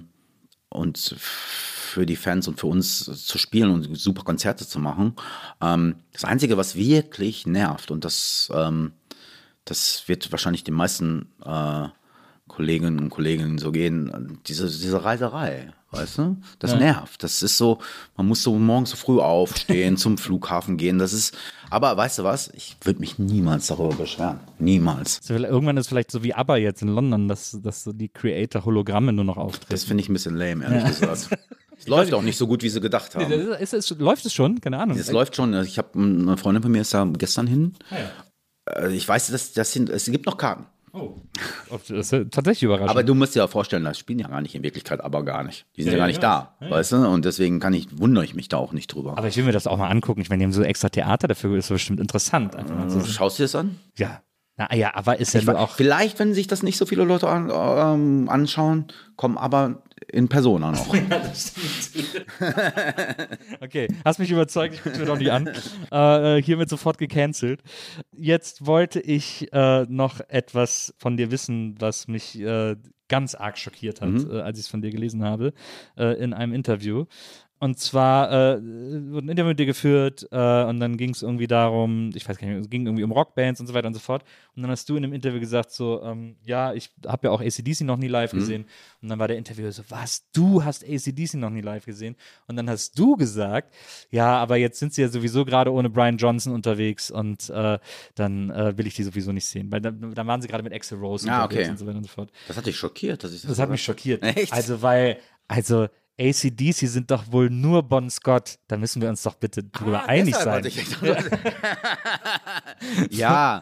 Speaker 5: für die Fans und für uns zu spielen und super Konzerte zu machen. Das Einzige, was wirklich nervt, und das wird wahrscheinlich den meisten Kolleginnen und Kollegen so gehen, diese Reiserei, weißt du? Das nervt. Das ist so, man muss so morgens so früh aufstehen, zum Flughafen gehen. Aber weißt du was? Ich würde mich niemals darüber beschweren. Niemals.
Speaker 7: Irgendwann ist vielleicht so wie ABBA jetzt in London, dass so die Creator-Hologramme nur noch auftreten.
Speaker 5: Das finde ich ein bisschen lame, ehrlich gesagt. Es läuft auch nicht so gut, wie sie gedacht haben.
Speaker 7: Läuft es schon? Keine Ahnung.
Speaker 5: Es läuft schon. Ich habe eine Freundin von mir ist da gestern hin. Ich weiß, es gibt noch Karten.
Speaker 7: Oh, das ist tatsächlich überraschend.
Speaker 5: Aber du musst dir ja vorstellen, das spielen ja gar nicht in Wirklichkeit, aber gar nicht. Die sind ja gar nicht da, weißt du? Und deswegen wundere ich mich da auch nicht drüber.
Speaker 7: Aber ich will mir das auch mal angucken. Ich meine, die haben so extra Theater, dafür ist das bestimmt interessant.
Speaker 5: Schaust du dir das an?
Speaker 7: Ja. Naja, aber ist ja nur auch.
Speaker 5: Vielleicht, wenn sich das nicht so viele Leute anschauen, kommen aber in Persona noch.
Speaker 7: Okay, hast mich überzeugt, ich gucke mir doch nicht an. Hiermit sofort gecancelt. Jetzt wollte ich noch etwas von dir wissen, was mich ganz arg schockiert hat, als ich es von dir gelesen habe, in einem Interview. Und zwar wurde ein Interview mit dir geführt und dann ging es irgendwie darum, ich weiß gar nicht, es ging irgendwie um Rockbands und so weiter und so fort. Und dann hast du in dem Interview gesagt so, ja, ich habe ja auch AC/DC noch nie live gesehen. Und dann war der Interviewer so, was, du hast AC/DC noch nie live gesehen? Und dann hast du gesagt, ja, aber jetzt sind sie ja sowieso gerade ohne Brian Johnson unterwegs und dann will ich die sowieso nicht sehen. Weil dann waren sie gerade mit Axl Rose unterwegs und so weiter und so fort.
Speaker 5: Das hat dich schockiert, dass ich
Speaker 7: Das hat mich schockiert.
Speaker 5: Echt?
Speaker 7: Also AC/DC sind doch wohl nur Bon Scott. Da müssen wir uns doch bitte drüber einig sein.
Speaker 5: Ja.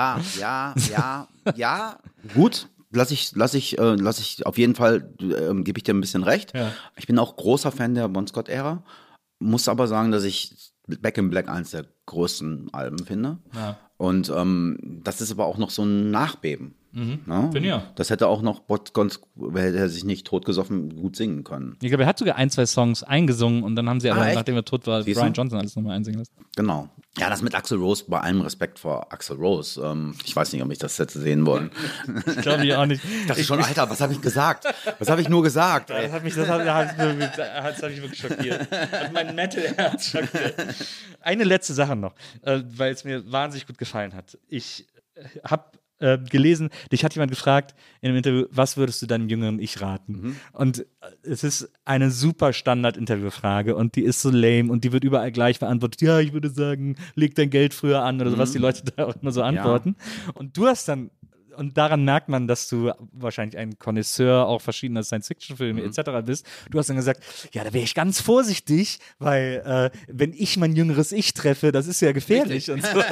Speaker 5: Gut, lass ich auf jeden Fall, gebe ich dir ein bisschen recht.
Speaker 7: Ja.
Speaker 5: Ich bin auch großer Fan der Bon Scott-Ära, muss aber sagen, dass ich Back in Black eins der größten Alben finde. Ja. Und das ist aber auch noch so ein Nachbeben. Ne?
Speaker 7: Bin ja.
Speaker 5: Das hätte auch noch hätte er sich nicht totgesoffen gut singen können.
Speaker 7: Ich glaube, er hat sogar 1, 2 Songs eingesungen und dann haben sie aber,
Speaker 5: echt?
Speaker 7: nachdem er tot war,
Speaker 5: Siehst
Speaker 7: Brian
Speaker 5: du?
Speaker 7: Johnson alles nochmal einsingen lassen.
Speaker 5: Genau. Ja, das mit Axl Rose, bei allem Respekt vor Axl Rose. Ich weiß nicht, ob ich das hätte sehen wollen.
Speaker 7: Ich glaube ich auch nicht.
Speaker 5: Ich dachte schon, Alter, was habe ich gesagt? Was habe ich nur gesagt?
Speaker 7: Das hat mich wirklich schockiert. Und mein Metal-Herz schockiert. Eine letzte Sache noch, weil es mir wahnsinnig gut gefallen hat. Ich habe gelesen, dich hat jemand gefragt in einem Interview, was würdest du deinem jüngeren Ich raten? Und es ist eine super Standard-Interviewfrage und die ist so lame und die wird überall gleich beantwortet. Ja, ich würde sagen, leg dein Geld früher an oder so, was die Leute da auch immer so antworten. Ja. Und du hast dann, und daran merkt man, dass du wahrscheinlich ein Connoisseur auch verschiedener Science-Fiction-Filme etc. bist. Du hast dann gesagt, ja, da wäre ich ganz vorsichtig, weil wenn ich mein jüngeres Ich treffe, das ist ja gefährlich. Und so.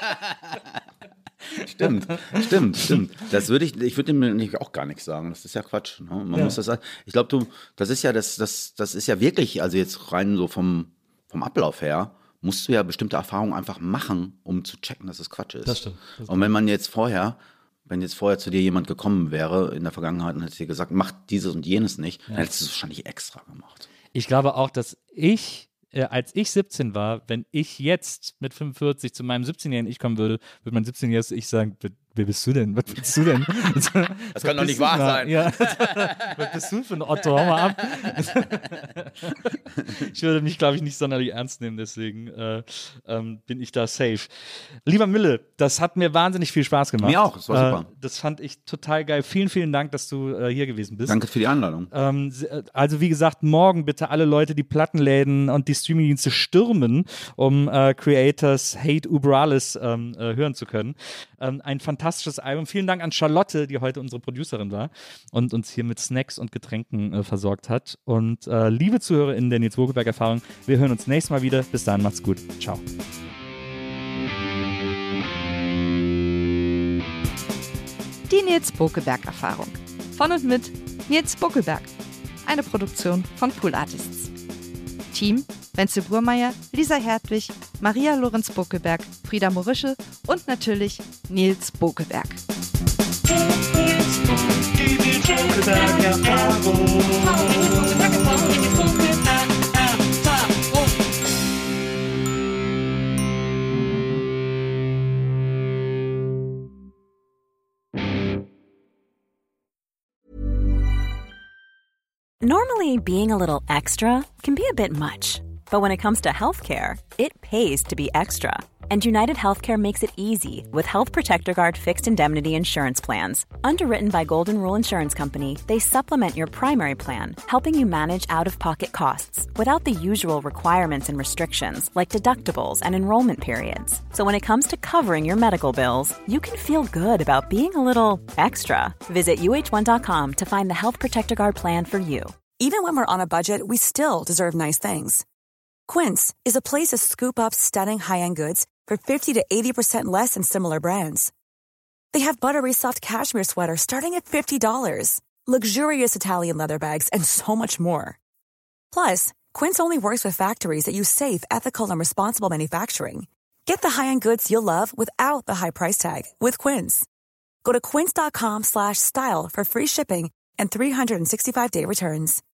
Speaker 5: Stimmt. Ich würde dem nämlich auch gar nichts sagen. Das ist ja Quatsch. Ne? Man muss das. Ich glaube, das ist ja das ist ja wirklich, also jetzt rein so vom Ablauf her, musst du ja bestimmte Erfahrungen einfach machen, um zu checken, dass es Quatsch ist.
Speaker 7: Das stimmt.
Speaker 5: Und wenn jetzt vorher zu dir jemand gekommen wäre in der Vergangenheit und hätte dir gesagt, mach dieses und jenes nicht, dann hättest du es wahrscheinlich extra gemacht.
Speaker 7: Ich glaube auch, dass als ich 17 war, wenn ich jetzt mit 45 zu meinem 17-jährigen Ich kommen würde mein 17-jähriges Ich sagen, wer bist du denn? Was willst du denn?
Speaker 5: Das kann doch nicht wahr sein.
Speaker 7: Ja. Was bist du für ein Otto? Hau mal ab. Ich würde mich, glaube ich, nicht sonderlich ernst nehmen, deswegen bin ich da safe. Lieber Mille, das hat mir wahnsinnig viel Spaß gemacht.
Speaker 5: Mir auch, das war super.
Speaker 7: Das fand ich total geil. Vielen, vielen Dank, dass du hier gewesen bist.
Speaker 5: Danke für die Einladung.
Speaker 7: Also wie gesagt, morgen bitte alle Leute, die Plattenläden und die Streamingdienste stürmen, um Creators Hate Uber hören zu können. Ein fantastisches Album. Vielen Dank an Charlotte, die heute unsere Producerin war und uns hier mit Snacks und Getränken versorgt hat. Und liebe Zuhörer in der Nils Bokelberg-Erfahrung, wir hören uns nächstes Mal wieder. Bis dahin, macht's gut. Ciao.
Speaker 8: Die Nils Bokelberg-Erfahrung. Von und mit Nils Bokelberg. Eine Produktion von Pool Artists. Team: Wenzel Burmeier, Lisa Hertwig, Maria Lorenz Bokelberg, Frieda Morische und natürlich Nils Bokelberg.
Speaker 6: Die Nils Bokelberg-Erfahrung.
Speaker 9: Normally, being a little extra can be a bit much, but when it comes to healthcare, it pays to be extra. And United Healthcare makes it easy with Health Protector Guard fixed indemnity insurance plans. Underwritten by Golden Rule Insurance Company, they supplement your primary plan, helping you manage out-of-pocket costs without the usual requirements and restrictions like deductibles and enrollment periods. So when it comes to covering your medical bills, you can feel good about being a little extra. Visit uh1.com to find the Health Protector Guard plan for you.
Speaker 10: Even when we're on a budget, we still deserve nice things. Quince is a place to scoop up stunning high-end goods for 50 to 80% less than similar brands. They have buttery soft cashmere sweaters starting at $50, luxurious Italian leather bags, and so much more. Plus, Quince only works with factories that use safe, ethical, and responsible manufacturing. Get the high-end goods you'll love without the high price tag with Quince. Go to quince.com/style for free shipping and 365-day returns.